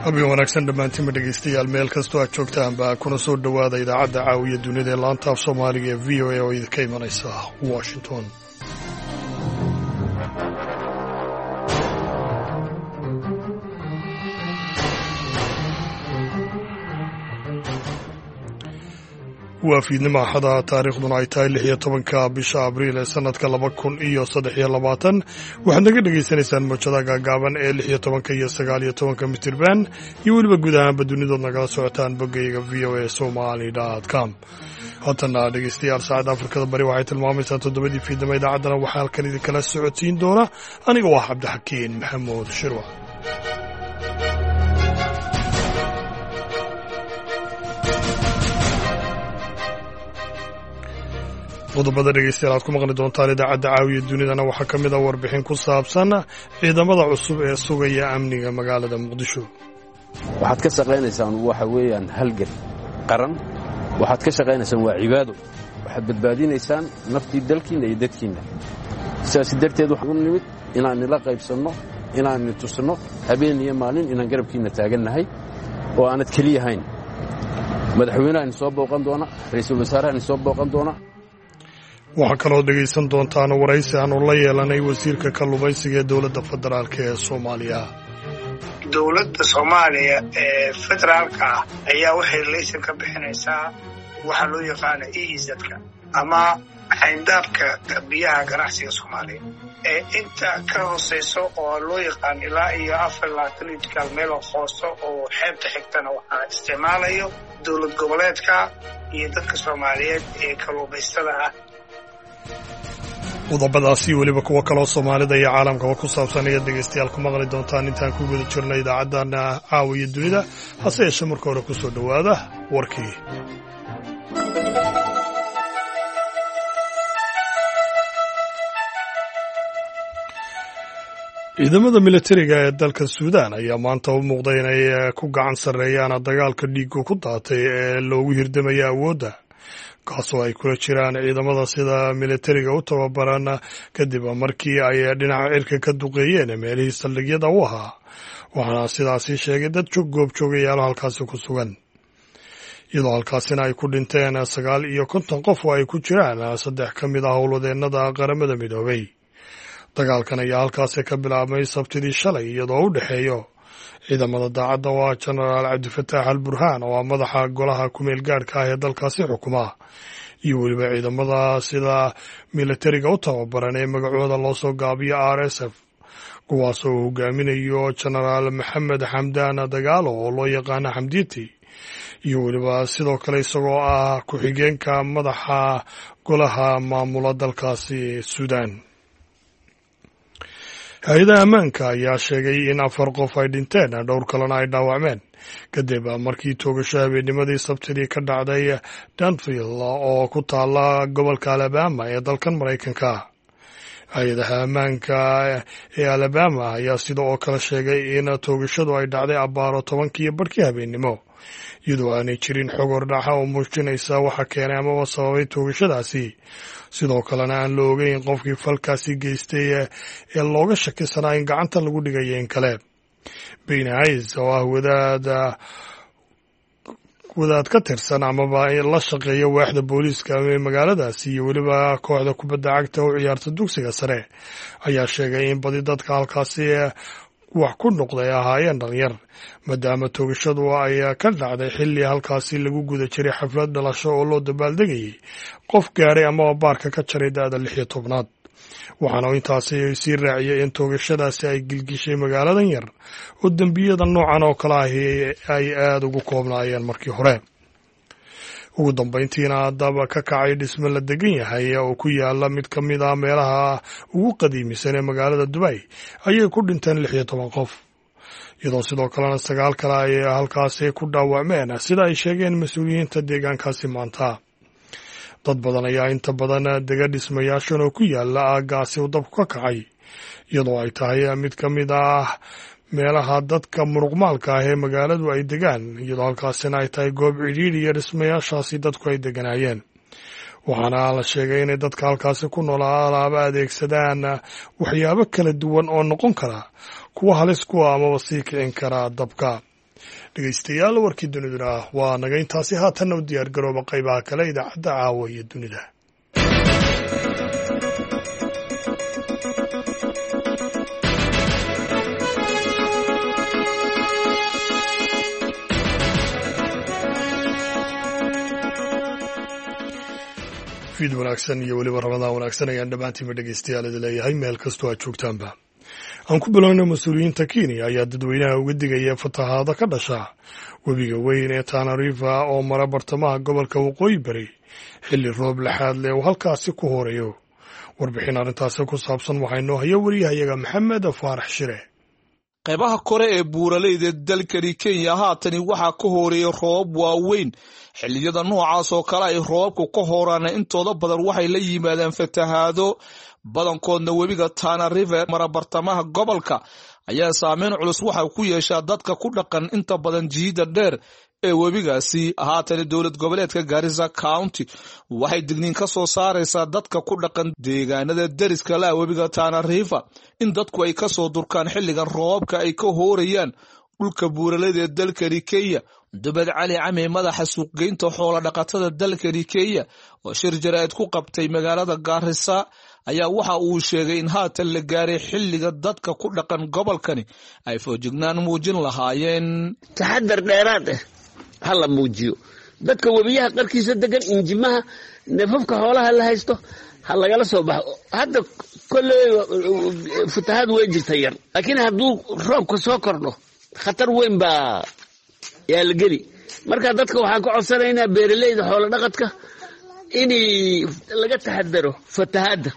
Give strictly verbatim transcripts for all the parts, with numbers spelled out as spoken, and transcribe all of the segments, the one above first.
habeen wanaagsan dhammaantiinba dhegaystayaal meel kastoo aad joogtaanba kuna soo dhowaada idaacadda caawiya dunida ee laanta af soomaaliga ee v o a oo idinka imanaysa washington. waa fiidnimo axada taariikhduna ay tahay lix iyo tobanka bisha abriil ee sanadka laba kun iyo saddex iyo labaatan waxaad naga dhegaysanaysaan mawjadaha gaagaaban ee lix iyo tobanka iyo sagaal iyo tobanka mitirban iyo weliba guud ahaanba dunidood nagala socotaan boggayga v o a somali dot com. haatana dhegaystayaal saacadda afrikada bari waxay tilmaamaysaa toddobadii fiidnimo idaacaddana waxaa halkan idinkala socodsiin doona aniga waa cabdixakiin maxamuud shirwa. qodobada dhegaystayaal aad ku maqli doontaan idaacadda caawiya dunidana waxaa ka mid ah warbixin ku saabsan ciidamada cusub ee sugaya amniga magaalada muqdisho. waxaad ka shaqaynaysaan waxa weeyaan halgan qaran, waxaad ka shaqaynaysaan waa cibaado, waxaad badbaadinaysaan naftii dalkiinna iyo dadkiinna. sidaas darteed waxaan u nimid inaan nila qaybsanno, inaan ni tusno habeen iyo maalin inaan garabkiinna taagannahay oo aanad keliyahayn. madaxweynaha ni soo booqan doona, ra'iisul wasaaraha ni soo booqan doona. waxaa kaloo dhegaysan doontaan waraysi aanu la yeelanay wasiirka kalluumaysiga ee dowladda federaalk ee soomaaliya. dowladda soomaaliya ee federaalka ah ayaa waxay laysan ka bixinaysaa waxaa loo yaqaana eizadka ama xayndaabka biyaha ganacsiga soomaaliya ee inta ka hoosayso oo loo yaqaan ilaa iyo afar labaatan injikaal meel hooso oo xeebta xigtana waxaa isticmaalayo dowlad goboleedka iyo dadka soomaaliyeed ee kalluumaystada ah. qodobadaasi weliba kuwo kaloo soomaalida iyo caalamkaba ku saabsan ayaad dhegaystayaal ku maqli doontaan intaan ku guda jirna idaacaddana caawiya dunida. hase yeeshee marka hore ku soo dhowaada warkii. ciidamada militariga ee dalka suudaan ayaa maanta u muuqday inay ku gacan sarreeyaan dagaalka dhiiggu ku daatay ee loogu hirdamaya awoodda, kaasoo ay kula jiraan ciidamada sida militariga u tababaran kadib markii ay dhinaca cirka ka duqeeyeen meelihii saldhigyada u ahaa. waxaana sidaasi sheegay dad goobjoogayaalo halkaasi ku sugan, iyadoo halkaasina ay ku dhinteen sagaal iyo konton qof oo ay ku jiraan saddex ka mid ah howlwadeennada qaramada midoobay. dagaalkan ayaa halkaasi ka bilaabmay sabtidii shalay, iyadoo u dhexeeyo ciidamada daacadda waa jenaraal cabdifataax al burhaan oo ah madaxa golaha kumeel gaadhka ah ee dalkaasi xukuma, iyo weliba ciidamada sida militariga u tababaran ee magacooda loo soo gaabiyo r s f, kuwaas oo hogaaminayo jenaraal maxamed xamdaan dagaalo oo loo yaqaana xamdiiti, iyo weliba sidoo kale isagoo ah ku-xigeenka madaxa golaha maamula dalkaasi suudaan. hay-adaha ammaanka ayaa sheegay in afar qof ay dhinteen, dhowr kalena ay dhaawacmeen kadib markii toogasho habeennimadii sabtidii ka dhacday danville oo ku taala gobolka alabama ee dalkan maraykanka. hay-adaha ammaanka ee alabama ayaa sida oo kale sheegay in toogashadu ay dhacday abbaaro tobankiiyo barhkii habeennimo, iyadoo aanay jirin xog hordhaca oo muujinaysa waxa keenay amaba sababay toogashadaasi. sidoo kalena aan la ogeyn qofkii falkaasi geystay ee looga shakisanaa in gacanta lagu dhigayo in kale. beyne hays oo ah wadaad wadaad ka tirsan amaba la shaqeeya waaxda booliiska ee magaaladaasi iyo weliba kooxda kubadda cagta u ciyaarta dugsiga sare ayaa sheegay in badi dadka halkaasi wax ku noqday ahaayeen dhalinyar, maadaama toogashadu ay ka dhacday xilli halkaasi lagu guda jiray xaflad dhalasho oo loo dabaaldegayay qof gaaray amaba baarka ka jaray da'da lix iyo tobnaad. waxaana intaasi sii raaciyay in toogashadaasi ay gilgishay magaaladan yar oo dembiyada noocan oo kale ahi ay aada ugu koobnaayeen markii hore. ugu dambayntiina daba ka kacay dhisme la degan yahay oo ku yaala mid ka mid ah meelaha ugu qadiimisan ee magaalada Dubai ayay ku dhinteen lix iyo toban qof, iyadoo sidoo kalena sagaal kale ay halkaasi ku dhaawacmeen sida ay sheegeen mas-uuliyiinta deegaankaasi maanta. dad badan ayaa inta badan dega dhismayaashan oo ku yaala aaggaasi uu dabku ka kacay, iyadoo ay tahay mid ka mid ah meelaha dadka muruqmaalka ah ee magaaladu ay degaan, iyadoo halkaasina ay tahay goob cidhiidhi iyo dhismayaashaasi dadku ay deganaayeen. waxaana la sheegay inay dadka halkaasi ku noolaa alaaba adeegsadaan waxyaabo kala duwan oo noqon kara kuwa halis kuwa amaba sii kicin kara dabka. dhegaystayaal warkii duniduna waa naga intaasi haatanna u diyaar garooba qaybaha kale idaacadda caawa iyo dunida. fiid wanaagsan iyo weliba ramadaan wanaagsan ayaan dhammaantiinba dhegaystayaal idin leeyahay meel kastoo aad joogtaanba. aan ku bilowna mas-uuliyiinta Kenya ayaa dadweynaha uga digaya fatahaado ka dhasha webiga weyn ee Tana River oo mara bartamaha gobolka waqooyi bari xilli roob laxaad leh oo halkaasi ku horeeyo. warbixin arrintaasi ku saabsan waxaa inoo haya wariyahayaga Maxamed Faarax Shire. qaybaha kore ee buuraleyda dalkani Kenya haatani waxaa ka horeeyay roob waaweyn. xilliyada noocaas oo kale ay roobku ka horaana intooda badan waxay la yimaadaan fatahaado badankoodna webiga Tana River mara bartamaha gobolka ayaa saameyn culus waxa ku yeeshaa dadka ku dhaqan inta badan jiida dheer ee webigaasi. haatan dowlad goboleedka Garissa County waxay digniin ka soo saaraysaa dadka ku dhaqan deegaanada deriska la webiga Tana River in dadku ay ka soo durkaan xilligan roobka ay ka hoorayaan dhulka buuraleyda dalkani Kenya. Dubad Cali Cami madaxa suuqgeynta xoolo dhaqatada dalkani Kenya oo shir jaraa'id ku qabtay magaalada Garissa ayaa waxa uu sheegay in haatan la gaaray xilliga dadka ku dhaqan gobolkani ay foojignaan muujin lahaayeen. taxadar dheeraad ah hala muujiyo dadka webiyaha qarkiisa degan injimaha neefafka xoolaha la haysto ha lagala soo baxo. hadda kolley fatahaad way jirta yar laakiin hadduu roobka soo kordho khatar weyn baa yaa la geli. marka dadka waxaan ka codsanaynaa beeraleyda xoolo dhaqadka in laga taxadaro fatahaadda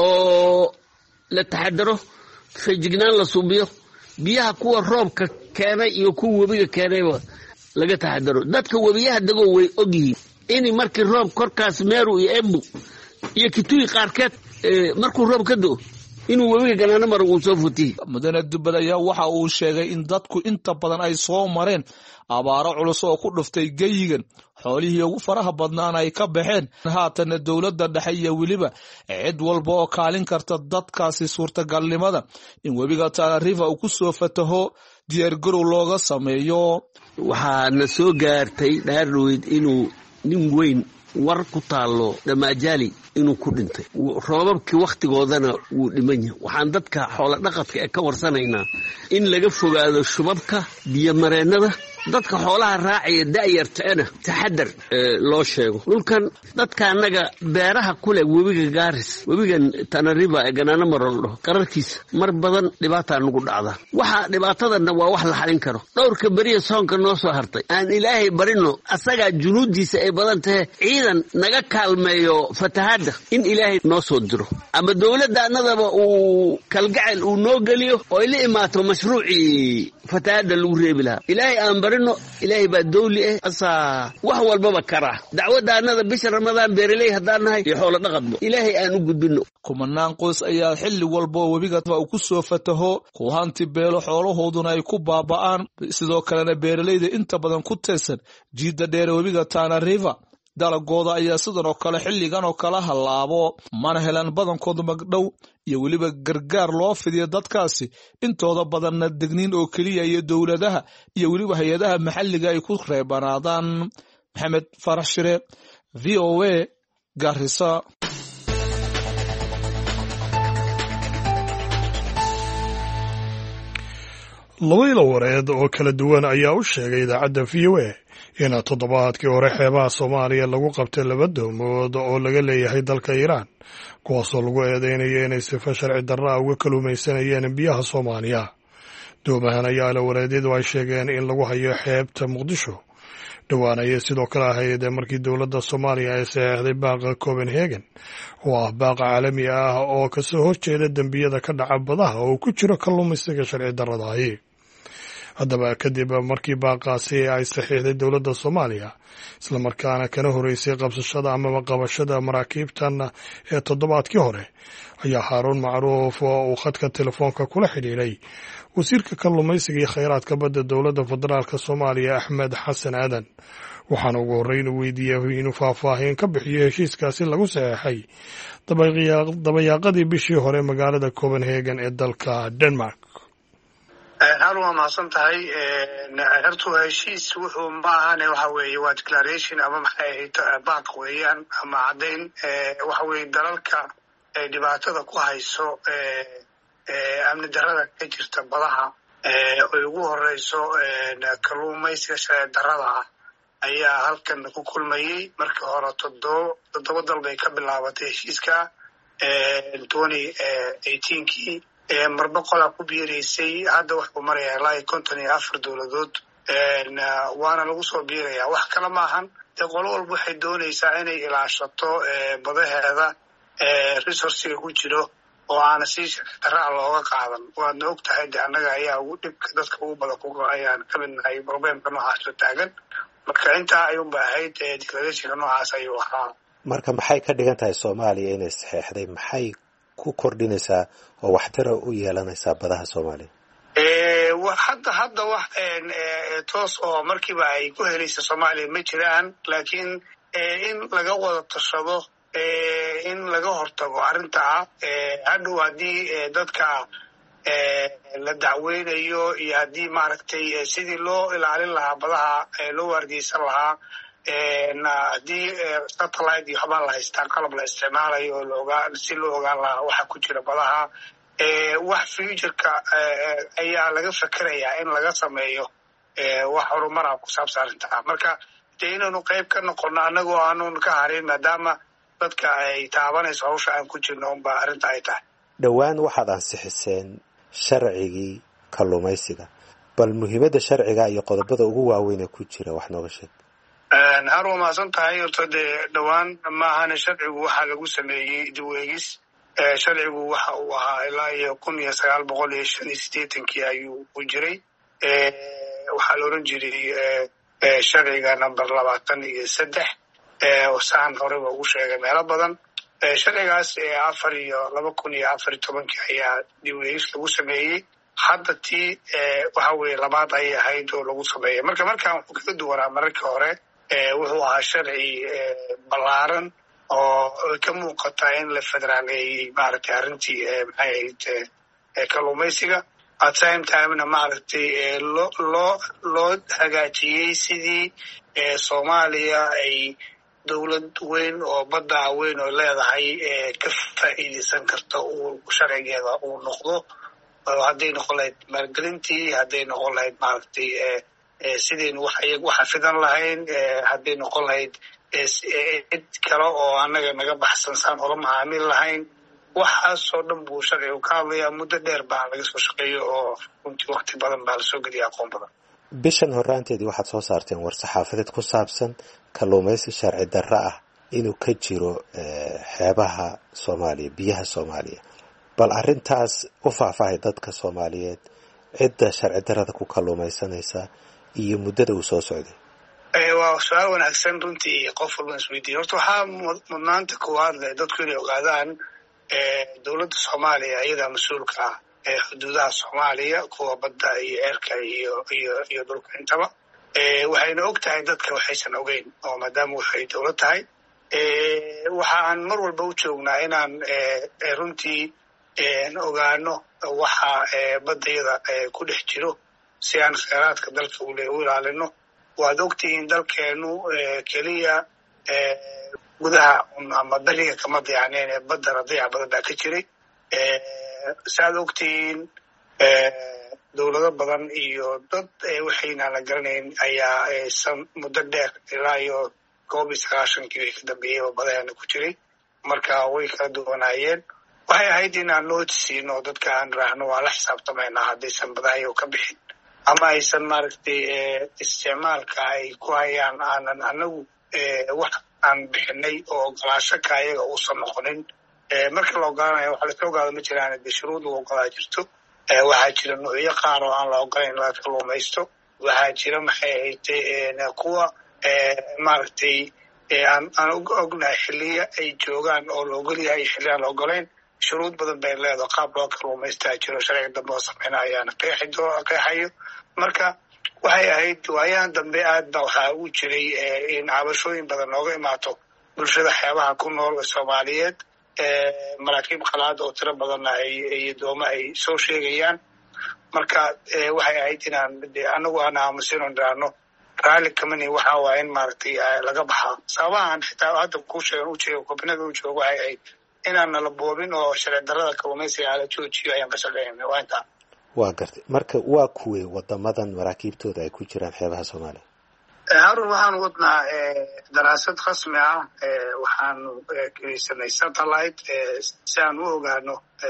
oo la taxadaro feejignaan la suubiyo biyaha kuwa roobka keenay iyo kuwa webiga keenayba laga taxadaro. dadka webiyaha dagoo way ogyihiin in markii roob korkaas Meru iyo Embu iyo Kitui qaarkeed markuu roob ka doo inuu webiga ganaana mar uu soo futiyo. mudane Dubad ayaa waxa uu sheegay in dadku inta badan ay soo mareen abaaro culus oo ku dhuftay geyigan xoolihii ugu faraha badnaan ay ka baxeen. haatan dowladda dhexe iyo weliba cid walba oo kaalin karta dadkaasi suurtagalnimada in webiga Tana River uu ku soo fataho diyaar garow looga sameeyo. waxaa na soo gaartay dhaarweyd inuu nin weyn war ku taalo Damaajali inuu ku dhintay. roobabkii waqtigoodana wuu dhiman yahay. waxaan dadka xoolo dhaqadka ee ka warsanaynaa in laga fogaado shubabka biyo mareennada dadka xoolaha raacaya da'yartaana taxadar loo sheego. dhulkan dadka anaga beeraha kule webiga Garis webigan Tana River ee ganaana maroldo qararkiisa mar badan dhibaato nagu dhacda. waxa dhibaatadana waa wax la xalin karo. dhowrka bariya soonka noo soo hartay aan ilaahay barino asaga junuudiisa ay badan tahay ciidan naga kaalmeeyo fatahaadda in ilaahay noo soo diro ama dawladda anadaba uu kalgacel uu noo geliyo oo ila imaato mashruuci fatahaadda lagu reebi lahaa. ilaahay aan barino ilaahay baa dawli ah asa wax walbaba kara. dacwada anada bisha Ramadaan beeraley hadaan nahay iyo xoolo dhaqadba ilaahay aan u gudbino. kumanaan qoys ayaa xilli walba webiga uu ku soo fataho ku hanti beelo xoolahooduna ay ku baaba'aan. sidoo kalena beeraleyda inta badan ku teesan jiida dheer webiga Tana River dalagooda ayaa sidoo kale xilligan oo kala halaabo mana helan badankoodu magdhow iyo weliba gargaar loo fidiyo dadkaasi. intooda badanna digniin oo kaliya iyo dowladaha iyo weliba hay'adaha maxalliga ay ku reebanaadaan. Maxamed Faarax Shire, V O A, Garissa. laba ilo wareed oo kala duwan ayaa u sheegay idaacadda V O A in toddobaadkii hore xeebaha Soomaaliya lagu qabtay laba doomood oo laga leeyahay dalka Iiraan kuwaasoo lagu eedeynaya inay sifa sharci darro ah uga kaluumaysanayeen biyaha Soomaaliya. doomahan ayaa la wareedyadu ay sheegeen in lagu hayo xeebta Muqdisho. dhowaan ayay sidoo kale ahayd markii dowladda Soomaaliya ay saxeexday baaqa Copenhagen oo ah baaq caalami ah oo ka soo horjeeda dambiyada ka dhaca badaha oo ku jiro kalluumaysiga sharci darrada ah. haddaba kadib markii baaqaasi ay saxiixday dowladda Soomaaliya isla markaana kana horeysay qabsashada ama qabashada maraakiibtan ee toddobaadkii hore ayaa Haaruun Macruuf oo uu khadka telefoonka kula xidhiidhay wasiirka kalluumaysiga iyo kheyraadka badda dowladda federaalka Soomaaliya Axmed Xasan Aadan waxaana ugu horreyn u weydiiyey inuu faahfaahin ka bixiyo heshiiskaasi lagu saxeexay dabayaaqadii bishii hore magaalada Copenhagen ee dalka Denmark. hal waa mahadsan tahay hortu heshiis wuxuu ma ahane waxa weeye waa declaration ama maxay ahayd baaq weeyaan ama caddayn waxa weeye dalalka ay dhibaatada ku hayso amni darrada ka jirta badaha oy ugu horeyso kalluumaysiga sharci darrada ah ayaa halkan ku kulmayey marka hore toddoba toddoba dal bay ka bilaabatay heshiiska twenty eighteenkii marba qolaa ku biiraysay hadda waxuu marayaa ilaa iyo konton iyo afar dowladood waana lagu soo biirayaa wax kale maahan dee qolo walba waxay doonaysaa inay ilaashato badaheeda resourciga ku jiro oo aana si sharci darraa looga qaadan waadna og tahay de annaga ayaa ugu dhibka dadka ugu badan ku ayaan ka mid nahay problemka noocaasoo taagan marka intaa ayuunba ahayd declarationka noocaas ayuu ahaa marka maxay ka dhigan tahay soomaaliya inay saxeexday maxay ku kordhinaysaa oo waxtara u yeelanaysaa badaha soomaaliya hadda hadda wax toos oo markiiba ay ku helaysa soomaaliya ma jiraan laakiin in laga wada tashado in laga hortago arrintaa hadhow haddii dadka la dacweynayo iyo haddii maaragtay sidii loo ilaalin lahaa badaha loo waargeysan lahaa haddii satellite iyo waxbaa la haystaa qalab la isticmaalayo oo laogaa si loo ogaan lahaa waxa ku jira badaha wax futureka ayaa laga fekerayaa in laga sameeyo wax horumara ku saabsan arrintaa marka dee inaynu qayb ka noqono annagoo aanun ka harin maadaama dadka ay taabanayso hawsha aan ku jirno unba arrinta ay tahay dhowaan waxaad ansixiseen sharcigii kalluumaysiga bal muhiimadda sharciga iyo qodobada ugu waaweyn ee ku jira wax nooga sheeg har waa mahadsan tahay horta dee dhowaan maahane sharcigu waxaa lagu sameeyey dib-u-eegis sharcigu waxa uu ahaa ilaa iyo kun iyo sagaal boqol iyo shan iyo siddeetankii ayuu u jiray waxaa la oran jiray sharciga number labaatan iyo saddex saan horeba ugu sheegay meelo badan sharcigaas afar iyo laba kun iyo afar iyo tobankii ayaa dib-u-eegis lagu sameeyey hadda tii waxa weeye labaad ayay ahayd oo lagu sameeyay marka markaan wuxuu kaga duwanaa mararkii hore wuxuu ahaa sharci ballaaran oo ka muuqata in la federaaleeyey maaragtay arrintii maxay ahayd kalluumaysiga at same timena maaragtay loo loo loo hagaajiyey sidii soomaaliya ay dowlad weyn oo badda weyn oo leedahay ka faa'iidaysan karta uu sharcigeeda uu noqdo hadday noqon lahayd maalgelintii hadday noqon lahayd maaragtay sidaynu wax iyagu xafidan lahayn hadday noqon lahayd cid kale oo annaga naga baxsan saan ola macaamil lahayn waxaasoo dhan buu sharcigu ka hadlayaa muddo dheer baa laga soo shaqeeyo oo runtii wakti badan baa lasoo geliya aqoon badan bishan horraanteedii waxaad soo saarteen war saxaafadeed ku saabsan kalluumaysi sharci darro ah inuu ka jiro xeebaha soomaaliya biyaha soomaaliya bal arrintaas u faahfaahay dadka soomaaliyeed cidda sharci darrada ku kalluumaysanaysa iyo muddada uu soo socday waa su-aal wanaagsan runtii qof walban isweydiiya horta waxaa mudnaanta koowaad leh dadku inay ogaadaan dowladda soomaaliya iyadaa mas-uulka ah ee xuduudaha soomaaliya kuwa badda iyo eerka iyo iyo iyo dhulka intaba waxayna og tahay dadka waxaysan ogeyn oo maadaama waxay dowlad tahay waxaan mar walba u joognaa inaan runtii ogaano waxa baddayada ku dhex jiro si aan kheyraadka dalka u ilaalino waad ogtihiin dalkeenu keliya gudaha ama beriga kama dayacneen ee baddana dayac badan baa ka jiray saaad ogtihiin dowlado badan iyo dad waxaynaan la garanayn ayaa san muddo dheer ilaa iyo koob iyo sagaashankii way ka dambeeyey oo badaheena ku jiray marka way kala duwanaayeen waxay ahayd inaan nootisiino dadka aan raahno waa la xisaabtamaynaa haddaysan badahayo ka bixin ama aysan maaragtay isticmaalka ay ku hayaan aanan anagu wax aan bixinay oo ogolaasho ka ayaga uusan noqonin marka la ogolaanayo waxa lasla ogaado ma jiraan de shuruud lagu ogolaa jirto waxaa jira nuucyo qaar oo aan la ogolayn laga kalluumaysto waxaa jira maxay ahayd kuwa maaragtay aan aan ognahay xiliya ay joogaan oo la ogol yahay xilli aan la ogolayn shuruud badan bay leedahay qaab loo kalluumaystaa jiro sharciga dambe oo samayna ayaana qeexayo marka waxay ahayd waayahan dambe aad ba waxaa u jiray in cabashooyin badan nooga imaato bulshada xeebaha ku nool soomaaliyeed maraakiib qalaad oo tiro badanna ay iyo dooma ay soo sheegayaan marka waxay ahayd inaan anagu aan aamusino dhiraano raalli kamani waxa waa in maaragtay laga baxaa sababahan xitaa hadda kuu sheegan u jeego kobinada u joogo waxay ahayd inaan nala boobin oo sharci darrada kalluumaysiga ala joojiyo ayaan ka shaqeynay waa intaa waa gartay marka waa kuwey wadamadan maraakiibtooda ay ku jiraan xeebaha soomaaliya harun waxaanu wadnaa daraasad rasmi ah waxaanu geysanay satellite si aan u ogaano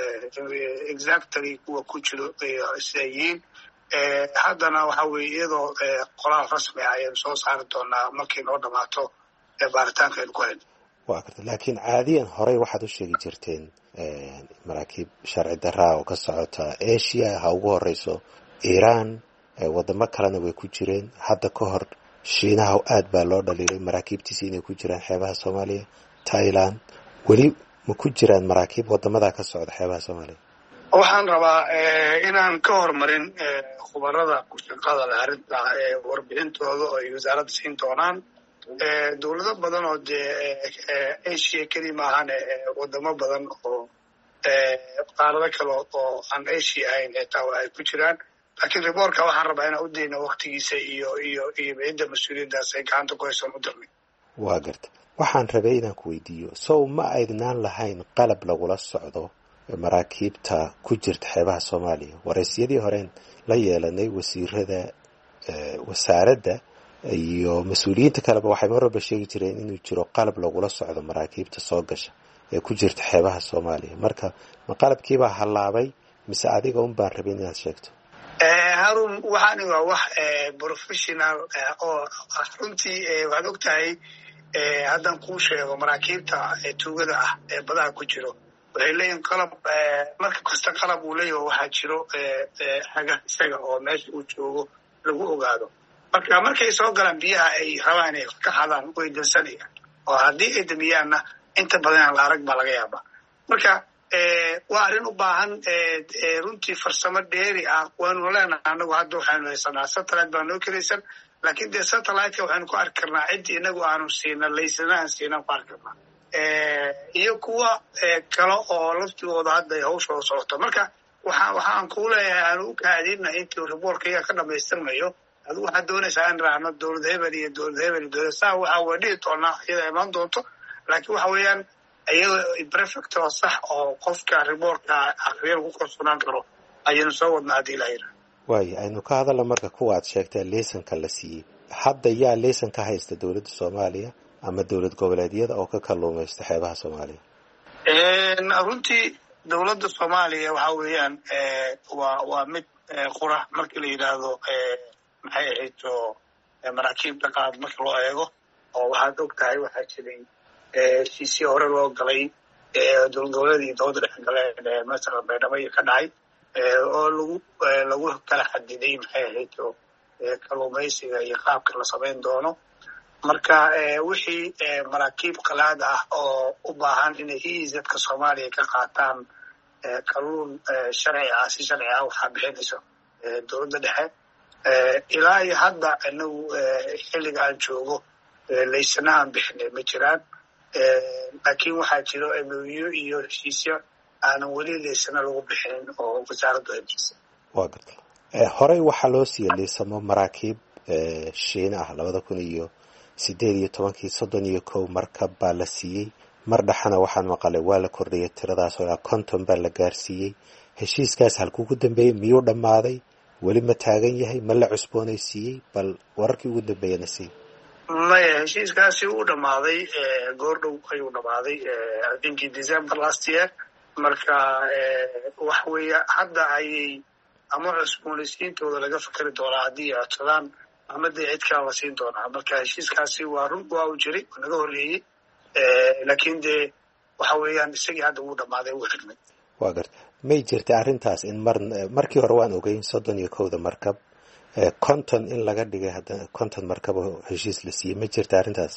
exactly kuwa ku jiro siday yihiin haddana waxa weeye iyadoo qoraal rasmi ah ayaynu soo saari doonaa markii noo dhamaato baaritaanka aynu ku hayno waa garta laakiin caadiyan horey waxaad u sheegi jirteen maraakiib sharci daraa oo ka socota asia ha ugu horeyso iran wadamo kalena way ku jireen hadda ka hor shiinaha aad baa loo dhaliilay maraakiibtiisi inay ku jiraan xeebaha soomaaliya thailand weli ma ku jiraan maraakiib wadamada ka socda xeebaha soomaaliya waxaan rabaa inaan ka hormarin khubarada ku shaqada leh arrinta warbixintooda oo ay wasaaradda siin doonaan dowlado badan oo dee asia keli maahan wadamo badan oo qaarado kale oo aan asia ahayn xitaa ay ku jiraan laakiin riboorka waxaan rabaa inaan u dayno waktigiisa iyo iyo iyo cidda mas-uuliyaddaas ay gacanta ku haysoon u dirnay waa garta waxaan rabay inaan ku weydiiyo sow ma aydnaan lahayn qalab lagula socdo maraakiibta ku jirta xeebaha soomaaliya waraysyadii horeen la yeelanay wasiirada wasaaradda iyo mas-uuliyiinta kaleba waxay mar walba sheegi jireen inuu jiro qalab lagula socdo maraakiibta soo gasha ee ku jirta xeebaha soomaaliya marka ma qalabkiibaa hallaabay mise adiga un baan rabin inaad sheegto harun waxaani waa wax professional oo runtii waxaad og tahay haddaan kuu sheego maraakiibta tuugada ah ee badaha ku jiro waxay leeyihin qalab marka kasta qalab uu leeyaho waxaa jiro haga isaga oo meesha uu joogo lagu ogaado marka markay soo galaan biyaha ay rabaan inay ka hadaan way dansanayaan oo haddii ay damiyaanna inta badan la arag baa laga yaabaa marka waa arrin u baahan runtii farsamo dheeri ah waanu leenahay anagu hadda waxaynu haysanaa satellite baa noo kelaysan laakiin dee satelliteka waxaynu ku arki karnaa ciddii inagu aanu siina laysana aan siinaan ku arki karnaa iyo kuwa kale oo laftigooda hadda ay hawshooda socoto marka waxa waxaan kuu leeyahay aanu u kaadina intii riboorkaiga ka dhamaystirmayo adigu waxaad doonaysaa in raacno dowlad hebel iyo dowlad hebel iyo dowlad saa waxa waa dhihi doonaa iyada imaan doonto laakiin waxa weeyaan iyada prefect oo sax oo qofka riboorka aqriya lagu kalsoonaan karo ayaynu soo wadnaa haddii la yidhaha waayo aynu ka hadalna marka kuwa aad sheegtee laysanka la siiyey hadda yaa laysan ka haysta dowladda soomaaliya ama dowlad goboleedyada oo ka kalluumaysta xeebaha soomaaliya runtii dowladda soomaaliya waxa weeyaan waa waa mid qura markii la yidhaahdo maxay ahayd oo maraakiibta qaad marka loo eego oo waxaad og tahay waxaa jiray heshiisii hore loo galay dowlad goboleedii dooda dhex galeen masala baydhabo ka dhacay oo lagu lagu kala xadiday maxay ahayd oo kalluumaysiga iyo qaabka la samayn doono marka wixii maraakiib qalaad ah oo u baahan inay iizadka soomaaliya ka qaataan kalluun sharci ah si sharci ah waxaa bixinayso dowladda dhexe ilaa iyo hadda inagu xilliga aan joogo laysana aan bixinay ma jiraan laakiin waxaa jiro M O U iyo heshiisyo aanan weli laysana lagu bixinin oo wasaaraddu ay bixisay waa garta horey waxaa loo siiya liisamo maraakiib shiina ah labada kun iyo sideed iyo tobankii soddon iyo kow markab baa la siiyey mar dhexana waxaan maqalay waa la kordhiyay tiradaas oo ilaa konton baa la gaarsiiyey heshiiskaas halkuu ku dambeeyey miyuu dhammaaday weli ma taagan yahay ma la cusboonaysiiyey bal wararkii ugu dambeeyana sii maya heshiiskaasi uu dhammaaday goor dhow ayuu dhammaaday I think December last year marka wax weeye hadda ayay ama cusboonaysiintooda laga fikri doonaa haddii ay codsadaan ama dee cid kala la siin doonaa marka heshiiskaasi waa run waa uu jiray oo naga horreeyey laakiin dee waxa weeyaan isagii hadda wuu dhammaaday wuu xirmay waa garta may jirta arrintaas in mar markii hore waan ogeyn soddon iyo kowda markab konton in laga dhigay haddana konton markab oo heshiis la siiyey ma jirta arrintaas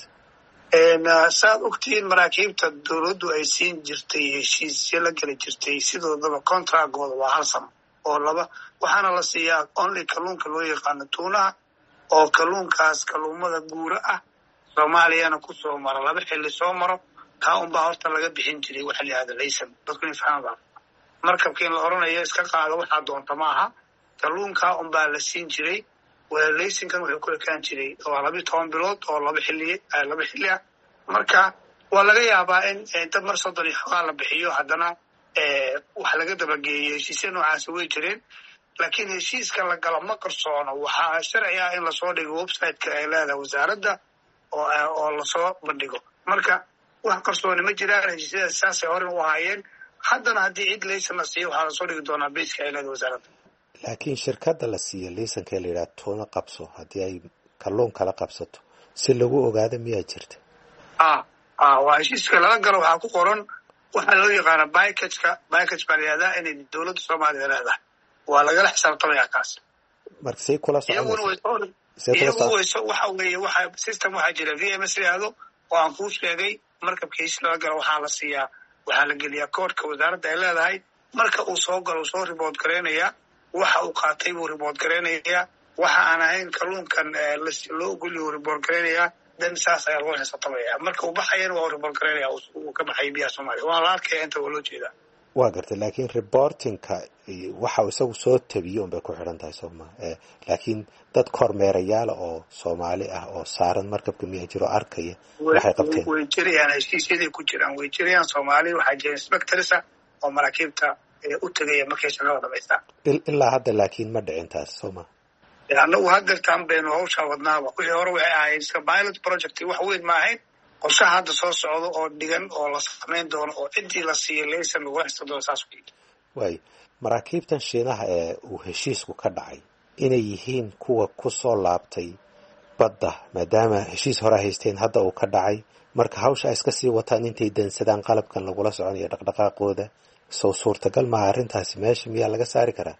saad ogtihiin maraakiibta dowladdu ay siin jirtay heshiisyo la geli jirtay sidoodaba contractgooda waa hal sano oo laba waxaana la siiyaa only kalluunka loo yaqaano tuunaha oo kalluunkaas kalluumada guura ah soomaaliyana ku soo maro laba xilli soo maro kaa unbaa horta laga bixin jiray waxa la yihahda laysan dadku in fahmaan baa markabka in la oranayo iska qaado waxaa doonta maaha. kalluunkaa unbaa la siin jiray. laysinkan wuxuu ku ekaan jiray waa labiyo toban bilood oo laba xilli laba xilli ah. marka waa laga yaabaa in dad mar soddon iyo xogaa la bixiyo haddana wax laga dabageeyey heshiisya noocaasi way jireen. laakiin heshiiska la galo ma qarsoono. waxaa sharci ah in lasoo dhigo website-ka ay leedahay wasaaradda oo oo lasoo bandhigo. marka wax qarsooni ma jiraan. heshiisyada saasay hore u ahaayeen. haddana haddii cid laysan la siiyo waxaa lasoo dhigi doonaa beiska ay leedahay wasaaradda. laakiin shirkadda la siiyo laysanka la yidhaha tuuna qabso haddii ay kalluun kala qabsato si lagu ogaado miyaa jirta? a a waa heshiiska lala galo waxaa ku qoran waxaa loo yaqaana bikajka bikaj baa la yihahdaa inay dowladda soomaaliya leedahay. waa lagala xisaabtamaya kaas. marka say kula soconaysa iyagu wayso waxa weeye waxa system waxaa jira v m s yihahdo oo aan kuu sheegay. markabka heshiis lala galo waxaa la siiyaa waxaa la geliyaa koodhka wasaaradda ay leedahay. marka uu soo galo soo ribood gareynayaa waxa uu qaatay buu ribood gareynayaa. waxa aan ahayn kalluunkan loo ogolya uu ribood gareynayaa. dan saas ayaa lagu xisaabtamaya. marka uu baxayana waa uu ribood gareynaya uu ka baxay biyaha soomaaliya. waa la arkaya inta waa loo jeedaa. waa gartay laakiin reportingka waxa uu isagu soo tabiyo unbay ku xidhan tahay sooma. laakiin dad kormeerayaala oo soomaali ah oo saaran markabka miyaa jiro arkaya waxay qabteen? way jirayaan heshiisyaday ku jiraan. way jirayaan soomaali. waxaa jira inspectorsa oo maraakiibta u tegaya markay shaqada dhamaystaan. ilaa hadda laakiin ma dhicin taas sooma. annagu haddeertaan baynu hawshaa wadnaaba. wixii hore waxay ahayd iska pilot project wax weyn ma ahayn. qorshaha hadda soo socdo oo dhigan oo la samayn doono oo ciddii la siiyey laysan lagula xisa doono saas u yidhi. waay maraakiibtan shiinaha ee uu heshiisku ka dhacay inay yihiin kuwa ku soo laabtay badda maadaama heshiis hore haysteen hadda uu ka dhacay. marka hawsha ay iska sii wataan intay dansadaan qalabkan lagula soconayo dhaqdhaqaaqooda sow suurtagal maaha arrintaasi meesha miyaa laga saari karaa?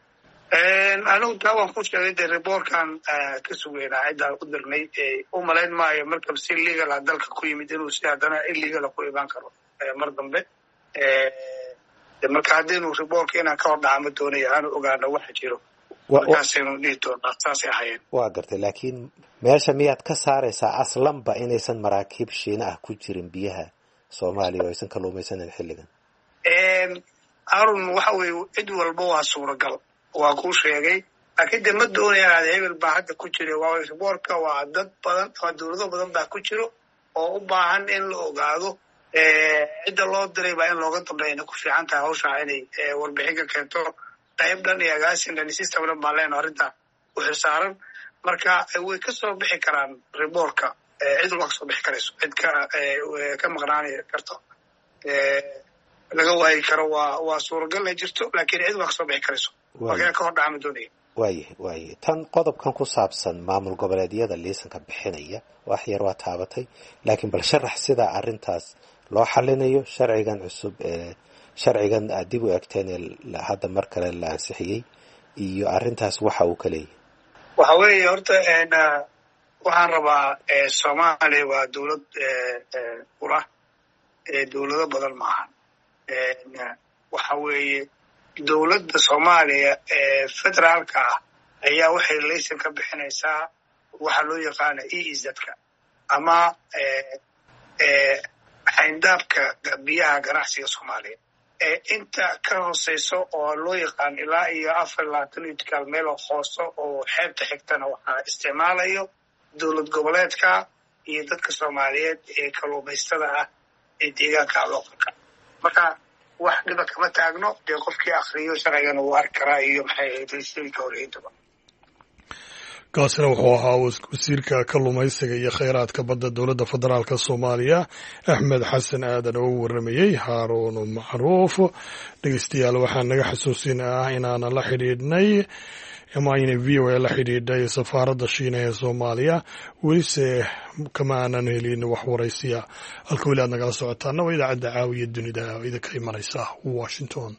anigu taa waan ku sheegay dee riboorkan ka sugeynaa ciddaan u dirnay. u malayn maayo markab si legal ah dalka ku yimid inuu si haddana illegala ku imaan karo mar dambe. marka haddaynu riboorka inaan ka hor dhaca ma doonayo aanu ogaano waxa jiro. markaasaynu dhihi doonaa saasay ahayeen. waa gartay laakiin meesha miyaad ka saaraysaa aslanba inaysan maraakiib shiina ah ku jirin biyaha soomaaliya oo aysan kalluumaysanan xilligan? arun waxa weeye cid walba waa suuragal. waa kuu sheegay. laakiin de ma doonayaan ad hebel baa hadda ku jira. waa riboorka waa dad badan waa dowlado badan baa ku jiro oo u baahan in la ogaado. cidda loo diray baa in looga dambeeyana ku fiican tahay hawshaa inay warbixin ka keento. qayb dhan iyo agaasin dhan system dhan baa leena arrinta u xilsaaran. marka way ka soo bixi karaan riboorka. cid walba ka soo bixi karayso. cid ka ka maqnaani karto laga waayi karo waa waa suuragal ay jirto. laakiin cid walba ka soo bixi karayso. waa ka hor dhaca ma doonaya. waayahay waayahay tan qodobkan ku saabsan maamul goboleedyada liisanka bixinaya wax yar waa taabatay. laakiin bal sharax sida arrintaas loo xalinayo sharcigan cusub ee sharcigan aad dib u egteen ee hadda mar kale la ansixiyey iyo arrintaas waxa uu ka leeyahay. waxa weeye horta waxaan rabaa soomaaliya waa dowlad ura dowlado badan maaha. waxa weeye dowladda soomaaliya ee federaalka ah ayaa waxay laysan ka bixinaysaa waxa loo yaqaana e izadka ama xayndaabka biyaha ganacsiga soomaaliya. inta ka hooseyso oo loo yaqaan ilaa iyo afar labaatan itikaal meel oo hooso oo xeebta xigtana waxaa isticmaalayo dowlad goboleedka iyo dadka soomaaliyeed ee kalluumaystada ah ee deegaanka looqalka. marka wax dhiba kama taagno. dee qofkii akriyo sharcigana uu arki karaa iyo maxay ahayd heshiiska horeyntaba. kaasina wuxuu ahaa wasiirka kalluumaysiga iyo kheyraadka badda dowladda federaalk soomaaliya axmed xasan aadan oo u waramayey haaruun macruuf. dhegeystayaal waxaan naga xasuusin ah inaanan la xidhiidhnay ama aynay v o a la xidhiidhay safaaradda shiina ee soomaaliya. welise kama aanan helin wax waraysiya. halka weli aad nagala socotaana waa idaacadda caawiya dunida oo idinka imanaysa washington.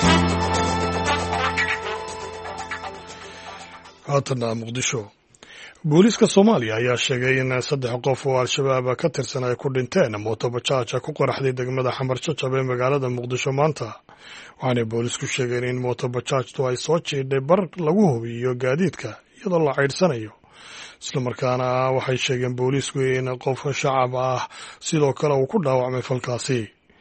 haatana muqdisho booliiska Soomaaliya ayaa sheegay in saddex qof oo al-shabaab ka tirsan ay ku dhinteen mooto bajaaj ku qaraxday degmada Xamar Jajab ee magaalada Muqdisho maanta. waxaana boolisku sheegeen in mooto bajaajtu ay soo jiidhay bar lagu hubiyo gaadiidka iyadoo la ceydsanayo. isla markaana waxay sheegeen boolisku in qof shacab ah sidoo kale uu ku dhaawacmay falkaasi.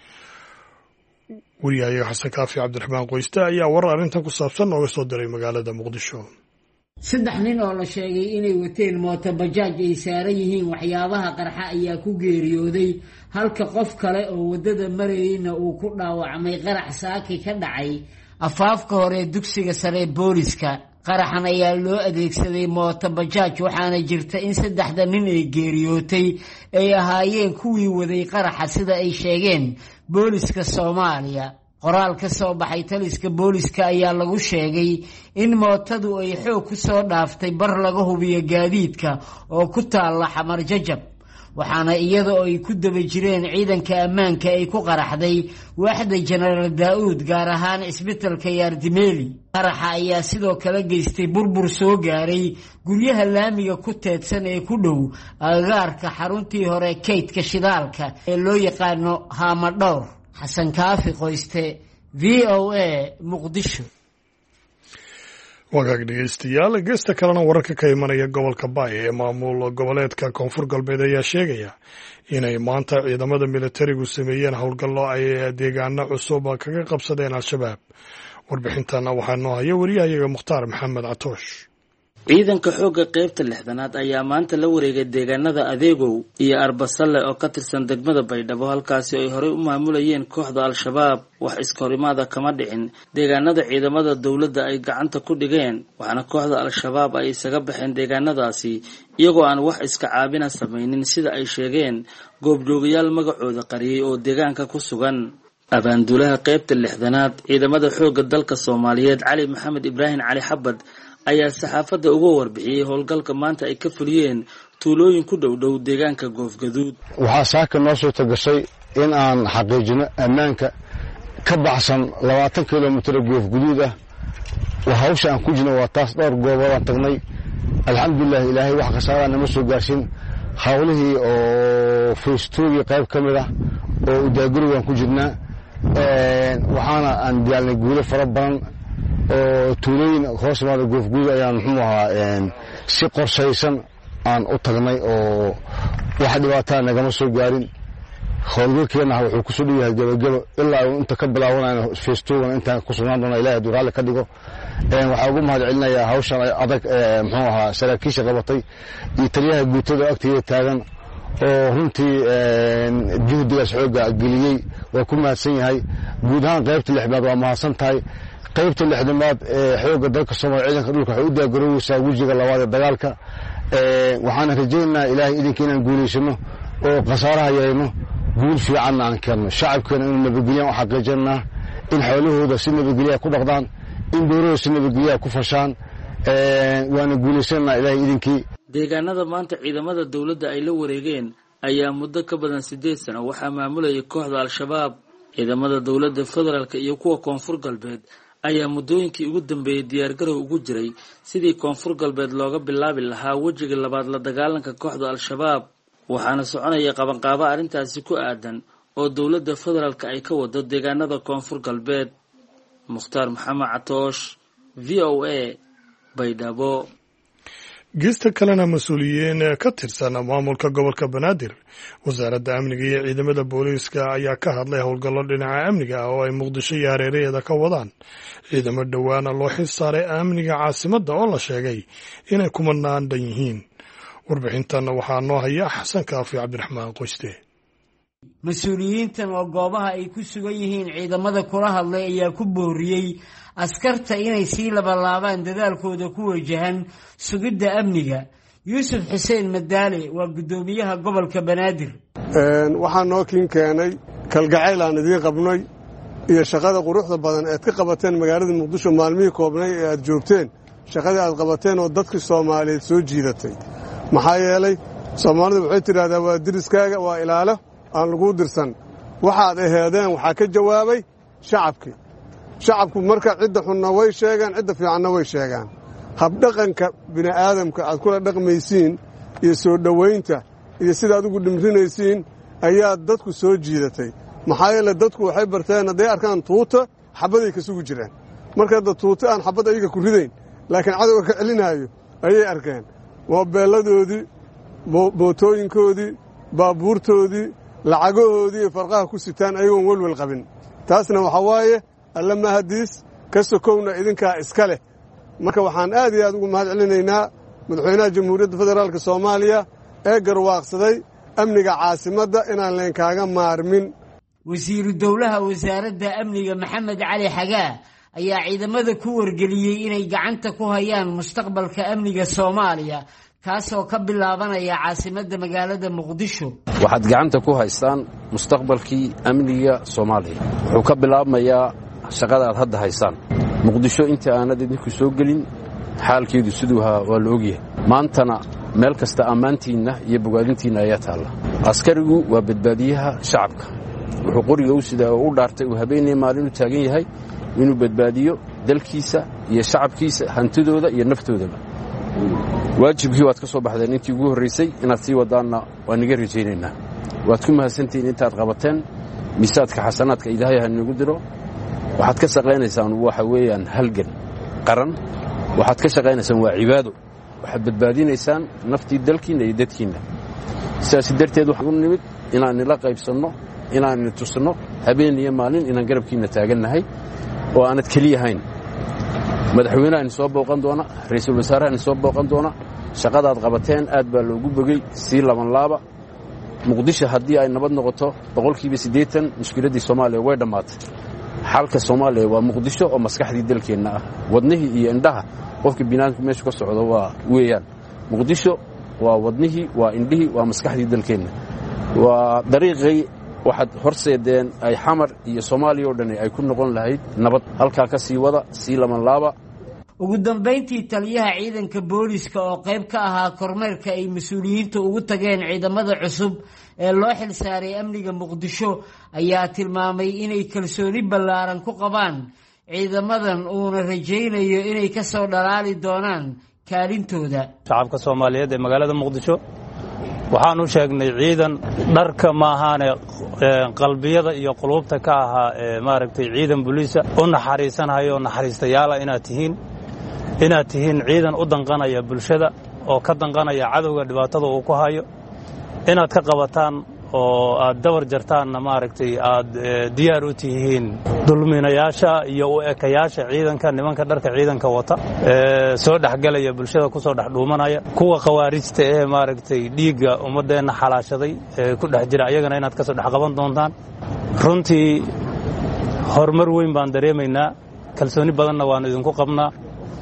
wariyaha Xasan Kaafi Cabdiraxmaan Qoyste ayaa warar arrintan ku saabsan nooga soo diray magaalada Muqdisho. saddex nin oo la sheegay inay wateen mooto bajaaj ay saaran yihiin waxyaabaha qarxa ayaa ku geeriyooday halka qof kale oo wadada marayna uu ku dhaawacmay qarax saaki ka dhacay afaafka hore dugsiga sare booliska. qaraxan ayaa loo adeegsaday mooto bajaaj waxaana jirta in saddexda nin ay geeriyootay ay ahaayeen kuwii waday qaraxa sida ay sheegeen booliska Soomaaliya. qoraal ka soo baxay taliska booliska ayaa lagu sheegay in mootadu ay xoog ku soo dhaaftay bar laga hubiyo gaadiidka oo ku taala Xamar Jajab, waxaana iyada oo ay ku daba jireen ciidanka ammaanka ay ku qaraxday waaxda General Daawud gaar ahaan isbitaalka Yaardimeeli. qaraxa ayaa sidoo kale geystay burbur soo gaaray guryaha laamiga ku teedsan ee ku dhow agagaarka xaruntii hore kaydka shidaalka ee loo yaqaano Haamadhowr. Xasan Kaafi Qoyste, V O A, Muqdisho. wagaag dhegeystayaal geesta kalena wararka ka imanaya gobolka Baay ee maamul goboleedka Koonfur Galbeed ayaa sheegaya inay maanta ciidamada militarigu sameeyeen howlgallo ay deegaano cusub kaga qabsadeen al-shabaab. warbixintana waxaa noo haya wariyahayaga Mukhtaar Maxamed Catoosh. ciidanka xoogga qaybta lixdanaad ayaa maanta la wareegay deegaanada Adeegow iyo Arbasalle oo ka tirsan degmada Baydhabo, halkaasi ay horey u maamulayeen kooxda al-shabaab. wax iskahorimaada kama dhicin deegaanada ciidamada dowladda ay gacanta ku dhigeen, waxaana kooxda al-shabaab ay isaga baxeen deegaanadaasi iyagoo aan wax iska caabina samaynin sida ay sheegeen goobjoogayaal magacooda qariyay oo deegaanka ku sugan. abaandulaha qaybta lixdanaad ciidamada xoogga dalka Soomaaliyeed Cali Maxamed Ibraahim Cali Xabad ayaa saxaafadda uga warbixiyay howlgalka maanta ay ka fuliyeen tuulooyin ku dhow dhow deegaanka Goofgaduud. waxaa saaka noo suurta gashay in aan xaqiijino ammaanka ka baxsan labaatan kilomitir Goofgaduud ah. hawsha aan ku jirno waa taas dhowr goobood aan tagnay. alxamdulilah ilaahay wax khasaara nama soo gaarsin. hawlihii oo feestooyi qayb ka mid ah oo udaagurigan ku jirnaa waxaana aan diyaalnay guulo fara badan oo tuulooyin hoos maada Goofgaduud ayaan muxuu ahaa si qorshaysan aan u tagnay oo wax dhibaato nagama soo gaarin. howlgalkeena wuxuu ku soo dhiyahay gabagabo ilaa inta ka bilaabanayna feestoogan inta ku sugnaan doona Ilaahay duu raali ka dhigo. waxaan ugu mahad celinayaa hawshan adag muxuu ahaa saraakiisha qabatay iyo taliyaha guutada agtiisa taagan oo runtii juhdigaas xooga geliyay. waa ku mahadsan yahay. guud ahaan qaybta lixdaad waa mahadsan tahay. qaybta lixdanaad ee xoogga dalka Soomaaliya ciidanka dhulka waxay u diyaargarowaysaa wejiga labaad ee dagaalka. waxaan rajaynaynaa Ilaahay idinka inaan guuleysano oo khasaaraha yeelno guul fiican aan keeno. shacabkeena inuu nabadgelyo u xaqiijinaa in xoolahooda si nabadgelyo ku dhaqdaan, in beerahooda si nabadgelyo ku fashaan. waana guuleysanaa Ilaahay idinkii. deegaanada maanta ciidamada dowladda ay la wareegeen ayaa muddo ka badan sideed sano waxaa maamulayay kooxda al-shabaab. ciidamada dowladda federaalka iyo kuwa Koonfur Galbeed ayaa muddooyinkii ugu dambeeyay diyaargarow ugu jiray sidii Koonfur Galbeed looga bilaabi lahaa wejiga labaad la dagaalanka kooxda al-shabaab. waxaana soconaya qabanqaabo arrintaasi ku aadan oo dowladda federaalka ay ka wado deegaanada Koonfur Galbeed. Mukhtaar Maxamed Catoosh, V O A, Baydhabo. geesta kalena mas-uuliyiin ka tirsan maamulka gobolka Banaadir, wasaaradda amniga iyo ciidamada booliiska ayaa ka hadlay howlgallo dhinaca amniga ah oo ay Muqdisho iyo hareeraheeda ka wadaan. ciidamo dhowaana loo xil saaray amniga caasimadda oo la sheegay inay kumanaan dhan yihiin. warbixintanna waxaa noo haya Xasan Kaafi Cabdiraxmaan Qoyste. mas-uuliyiintan oo goobaha ay ku sugan yihiin ciidamada kula hadlay ayaa ku booriyey askarta inay sii labalaabaan dadaalkooda ku wajahan sugidda amniga. yuusuf xuseen Madaale waa guddoomiyaha gobolka Banaadir. waxaa noo kiin keenay kalgacayl aan idiin qabnay iyo shaqada quruxda badan eed ka qabateen magaalada Muqdisho maalmihii koobnay ee aad joogteen. shaqadii aad qabateen oo dadkii Soomaaliyeed soo jiidatay. maxaa yeelay Soomaalidu waxay tiraahdaa waa diriskaaga waa ilaalo aan lagu dirsan. waxaad aheedeen waxaa ka jawaabay shacabkii. shacabku marka cidda xunna way sheegaan, cidda fiicanna way sheegaan. habdhaqanka bini'aadamka aad kula dhaqmaysiin iyo soo dhowaynta iyo sida aad ugu dhimrinaysiin ayaa dadku soo jiidatay maxaa yeele dadku waxay barteen hadday arkaan tuuta xabbaday ka sugi jiraan marka hadda tuuta aan xabbad ayaga ku ridayn laakiin cadowga ka celinaayo ayay arkeen moobeelladoodii mootooyinkoodii baabuurtoodii lacagahoodii iyo farqaha ku sitaan ayagoon welwel qabin taasna waxaa waaye alla mahadiis ka sokowna idinkaa iska leh marka waxaan aad iyo aad ugu mahad celinaynaa madaxweynaha jamhuuriyadda federaalka soomaaliya ee garwaaqsaday amniga caasimadda inaan leenkaaga maarmin wasiiru dowlaha wasaaradda amniga maxamed cali xagaa ayaa ciidamada ku wargeliyey inay gacanta ku hayaan mustaqbalka amniga soomaaliya kaasoo ka bilaabanaya caasimadda magaalada muqdisho waxaad gacanta ku haystaan mustaqbalkii amniga soomaaliya wuxuu ka bilaabmayaa shaqada aad hadda haysaan muqdisho inta aanad idinku soo gelin xaalkeedu siduu ahaa waa la ogyahay maantana meel kasta ammaantiinna iyo bogaadintiinna ayaa taalla askarigu waa badbaadiyaha shacabka wuxuu qoriga u sidaa oo u dhaartay uu habeenaya maalin u taagan yahay inuu badbaadiyo dalkiisa iyo shacabkiisa hantidooda iyo naftoodaba waajibkii waad ka soo baxdeen intii ugu horraysay inaad sii wadaanna waan iga rajaynaynaa waad ku mahadsantihiin intaad qabateen miisaadka xasanaadka ilaahay ha inagu diro waxaad ka shaqaynaysaan waxa weeyaan halgan qaran waxaad ka shaqaynaysaan waa cibaado waxaad badbaadinaysaan naftii dalkiinna iyo dadkiinna sidaas darteed waxaan u nimid inaan nila qaybsanno inaan ni tusno habeen iyo maalin inaan garabkiinna taagannahay oo aanad keliyahayn madaxweynaha ni soo booqan doona ra'iisul wasaaraha ni soo booqan doona shaqadaad qabateen aad baa loogu bogay sii laban laaba muqdisho haddii ay nabad noqoto boqolkiiba siddeetan mushkiladdii soomaaliya way dhammaatay xalka soomaaliya waa muqdisho oo maskaxdii dalkeenna ah wadnihii iyo indhaha qofka binaadamku meeshu ka socdo waa weeyaan muqdisho waa wadnihii waa indhihii waa maskaxdii dalkeenna waa dariiqay waxaad horseedeen ay xamar iyo soomaaliya oo dhan ay ku noqon lahayd nabad halkaa ka sii wada sii laban laaba ugu dambayntii taliyaha ciidanka booliska oo qayb ka ahaa kormeerka ay mas-uuliyiinta ugu tageen ciidamada cusub ee loo xil saaray amniga muqdisho ayaa tilmaamay inay kalsooni ballaaran ku qabaan ciidamadan uuna rajaynayo inay ka soo dhalaali doonaan kaalintooda shacabka soomaaliyeed ee magaalada muqdisho waxaan u sheegnay ciidan dharka maahaane qalbiyada iyo quluubta ka ahaa ee maaragtay ciidan booliisa u naxariisanaya oo naxariistayaala inaad tihiin inaad tihiin ciidan u danqanaya bulshada oo ka danqanaya cadowga dhibaatada uu ku hayo inaad ka qabataan oo aad dabar jartaanna maaragtay aad diyaar u tihiin dulminayaasha iyo u ekayaasha ciidanka nimanka dharka ciidanka wata ee soo dhexgalaya bulshada ku soo dhex dhuumanaya kuwa khawaarijta ee maaragtay dhiigga ummadeenna xalaashaday ee ku dhex jira ayagana inaad ka soo dhex qaban doontaan runtii horumar weyn baan dareemaynaa kalsooni badanna waannu idinku qabnaa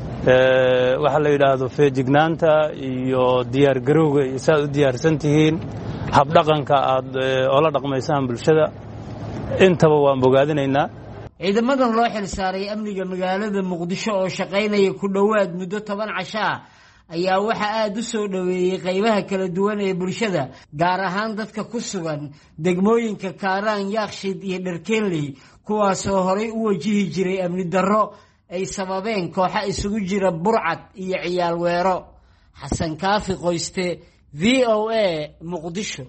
waxaa la yidhaahdo feejignaanta iyo diyaargarowga iyo saaad u diyaarsan tihiin habdhaqanka aad oola dhaqmaysaan bulshada intaba waan bogaadinaynaa ciidamadan loo xil saaray amniga magaalada muqdisho oo shaqaynaya ku dhowaad muddo toban casho ah ayaa waxaa aad u soo dhoweeyey qaybaha kala duwan ee bulshada gaar ahaan dadka ku sugan degmooyinka kaaraan yaaqshid iyo dharkeenley kuwaasoo horay u wajihi jiray amni darro ay sababeen kooxa isugu jira burcad iyo ciyaal weero xasan kaafi qoyste v o a muqdisho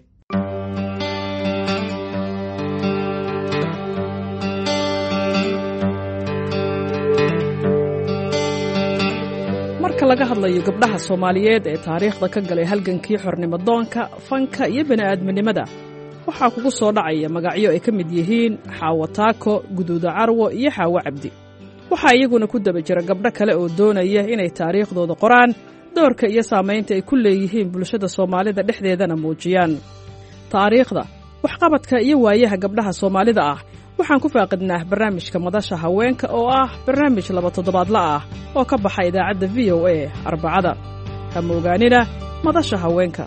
marka laga hadlayo gabdhaha Soomaaliyeed ee taariikhda ka galay halgankii xornimo-doonka fanka iyo bini'aadminimada waxaa kugu soo dhacaya magacyo ay ka mid yihiin Xaawo Taako, Guduuda Carwo iyo Xaawo Cabdi waxaa iyaguna ku daba jira gabdho kale oo doonaya inay taariikhdooda qoraan doorka iyo saamaynta ay ku leeyihiin bulshada Soomaalida dhexdeedana muujiyaan taariikhda waxqabadka iyo waayaha gabdhaha Soomaalida ah waxaan ku faaqidnaa barnaamijka madasha haweenka oo ah barnaamij laba toddobaadla ah oo ka baxa idaacadda V O A Arbacada ha moogaanina madasha haweenka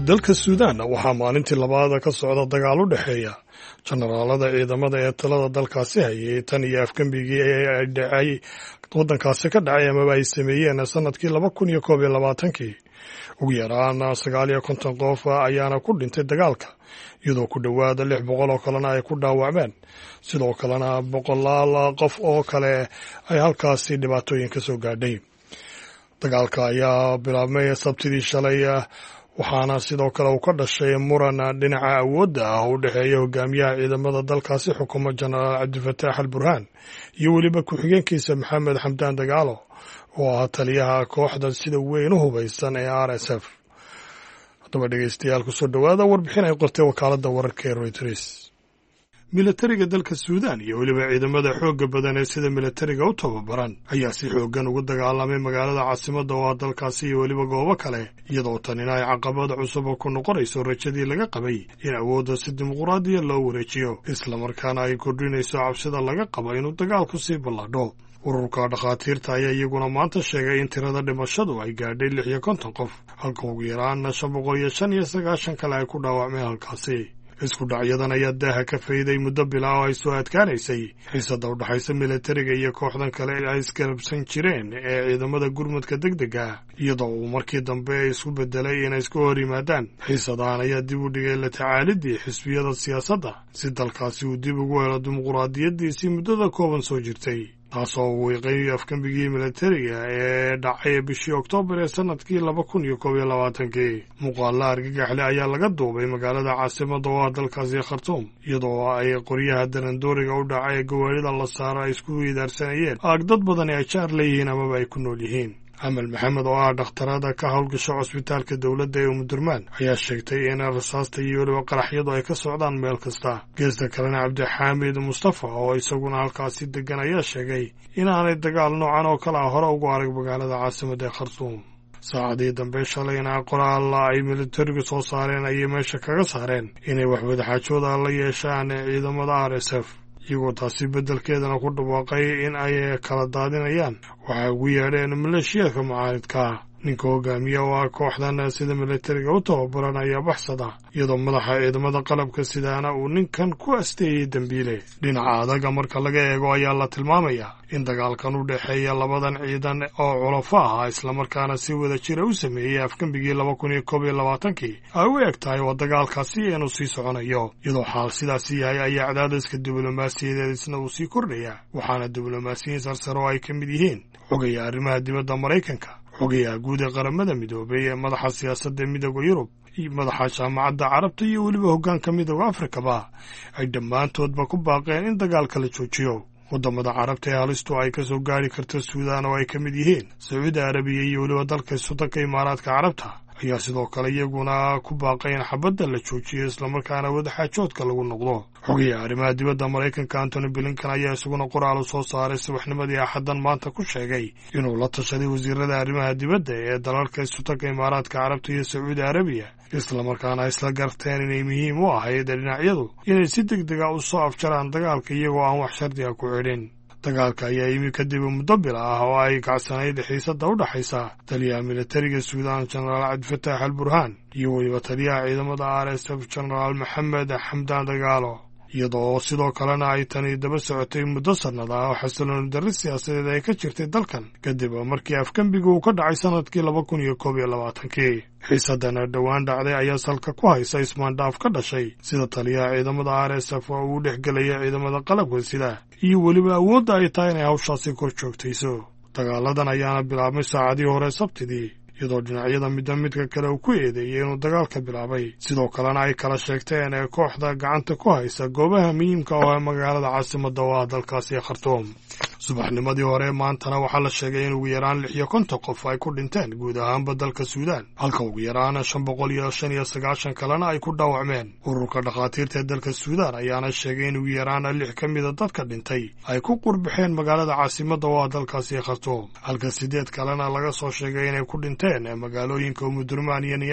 dalka suudaan waxaa maalintii labaad ka socda dagaal u dhexeeya jenaraalada ciidamada ee talada dalkaasi hayay tan iyo afgembigii ee dhacay waddankaasi ka dhacay amaba ay sameeyeen sanadkii laba kun iyo koob iyo labaatankii. ugu yaraan sagaal iyo konton qof ayaana ku dhintay dagaalka, iyadoo ku dhowaada lix boqol oo kalena ay ku dhaawacmeen. sidoo kalena boqolaal qof oo kale ay halkaasi dhibaatooyin ka soo gaadhay. dagaalka ayaa bilaabmay sabtidii shalay, waxaana sidoo kale uu ka dhashay muran dhinaca awoodda ah u dhexeeya hogaamiyaha ciidamada dalkaasi xukuma jenaraal cabdifataax al burhaan iyo weliba ku-xigeenkiisa maxamed xamdaan dagaalo oo ah taliyaha kooxda sida weyn u hubaysan ee r s f. haddaba dhegeystayaal kusoo dhowaada warbixin ay qortay wakaaladda wararka ee Reuters. milatariga dalka suudaan iyo weliba ciidamada xoogga badan ee sida milatariga u tababaran ayaa si xooggan ugu dagaalamay magaalada caasimadda oo ah dalkaasi iyo weliba goobo kale, iyadoo tanina ay caqabad cusub ku noqonayso rajadii laga qabay in awoodda si dimuqraadiya loo wareejiyo, islamarkaana ay kordhinayso cabsida laga qabo inuu dagaalku sii ballaadho. ururka dhakhaatiirta ayaa iyaguna maanta sheegay in tirada dhimashadu ay gaadhay lix iyo konton qof, halka ugu yaraan shan boqol iyo shan iyo sagaashan kale ay ku dhaawacmeen halkaasi. isku dhacyadan ayaa daaha ka fayday muddo bilaa oo ay soo adkaanaysay xiisada u dhaxaysa milatariga iyo kooxdan kale ay isgarabsan jireen ee ciidamada gurmadka degdega, iyadoo uu markii dambe isku bedelay inay isku hor yimaadaan. xiisadahan ayaa dib u dhigay la tacaalidii xisbiyada siyaasadda si dalkaasi uu dib ugu helo dimuqraadiyaddiisii muddada kooban soo jirtay, taasoo wiiqay afgembigii milatariga ee dhacay bishii oktoobar ee sanadkii laba kun iyo koob iyo labaatankii. muuqaalla argagaxle ayaa laga duubay magaalada caasimadda oo ah dalkaasi khartuum, iyadoo ay qoryaha darandooriga u dhacay ee gawaarida la saaro ay isku weydaarsanayeen aag dad badan ay jaar leeyihiin amaba ay ku nool yihiin. amal maxamed oo ah dhakhtarada ka howlgasha cusbitaalka dowladda ee umudurmaan ayaa sheegtay in rasaasta iyo weliba qaraxyadu ay ka socdaan meel kasta. geesta kalena cabdixaamid mustafa oo isaguna halkaasi degan ayaa sheegay inaanay dagaal noocan oo kale ah hore ugu arag magaalada caasimadda ee khartuum. saacadii dambe shalayna qoraal ay militarigu soo saareen ayay meesha kaga saareen inay waxwadaxaajooda la yeeshaan ciidamada r s f, iyagoo taasi beddelkeedana ku dhawaaqay in ay kala daadinayaan waxay ugu yeedheen maleeshiyaadka mucaaridka. ninka hogaamiya oo ah kooxdan sida milatariga u tababaran ayaa baxsada, iyadoo madaxa ciidamada qalabka sidaana uu ninkan ku asteeyey dembiile. dhinaca adaga marka laga eego ayaa la tilmaamayaa in dagaalkan u dhexeeya labadan ciidan oo culafo ah islamarkaana si wada jira u sameeyey afgembigii laba kun iyo koob iyo labaatankii ay u eg tahay oo dagaalkaasi inuu sii soconayo. iyadoo xaal sidaasi yahay ayaa cadaadiska diblomaasiyadeed isna uu sii kordhaya, waxaana diblomaasiyiin sarsare oo ay ka mid yihiin xogaya arrimaha dibadda maraykanka, xogayaha guud ee qaramada midoobay ee madaxa siyaasadda midooda yurub iyo madaxa jaamacadda carabta iyo weliba hoggaanka midooda afrikaba ay dhammaantoodba ku baaqeen in dagaalka la joojiyo. waddamada carabta ee halistu ay ka soo gaari karta suudaan oo ay ka mid yihiin sacuudi arabiya iyo weliba dalka sultanka imaaraadka carabta ayaa sidoo kale iyaguna ku baaqay in xabadda la joojiyo islamarkaana wadaxaajoodka lagu noqdo. xogayaha arrimaha dibadda maraykanka antony blinkan ayaa isaguna qoraal u soo saaray subaxnimadii axaddan maanta ku sheegay inuu la tashaday wasiirada arrimaha dibadda ee dalalka sultanka imaaraadka carabta iyo sacuudi arabiya, islamarkaana isla garteen inay muhiim u ahayd dhinacyadu inay si deg dega u soo afjaraan dagaalka iyagoo aan wax shardiga ku xidhin. dagaalka ayaa yimi kadib muddo bila ah oo ay kacsanayd xiisadda u dhaxaysa taliyaha milatariga suudaan jenaraal cabdifataax al burhaan iyo weliba taliyaha ciidamada r s f jenaraal maxamed xamdaan dagaalo, iyadoo sidoo kalena ay tani daba socotay muddo sannad ah oo xasilooni darri siyaasadeed ay ka jirtay dalkan kadib markii afgembigu uu ka dhacay sanadkii laba kun iyo koob iyo labaatankii. xiisadana dhowaan dhacday ayaa salka ku haysa ismaandhaaf ka dhashay sida taliyaha ciidamada r s f oo uu dhex gelaya ciidamada qalabka sida iyo weliba awoodda ay tahay inay hawshaasi kor joogtayso. dagaaladan ayaana bilaabmay saacadii hore sabtidii, iyadoo dhinacyada midba midka kale uu ku eedeeyey inuu dagaalka bilaabay, sidoo kalena ay kala sheegteen ee kooxda gacanta ku haysa goobaha muhiimka oo ee magaalada caasimadda oo ah dalkaasi khartuum. subaxnimadii hore maantana waxaa la sheegay in ugu yaraan lix iyo konton qof ay ku dhinteen guud ahaanba dalka suudaan, halka ugu yaraan shan boqol iyo shan iyo sagaashan kalena ay ku dhaawacmeen. ururka dhakhaatiirta ee dalka suudaan ayaana sheegay in ugu yaraan lix ka mida dadka dhintay ay ku qurbaxeen magaalada caasimadda oo ah dalkaasi khartuum, halka siddeed kalena laga soo sheegay inay ku dhinteen ee magaalooyinka umudurmaan iyo niyaala.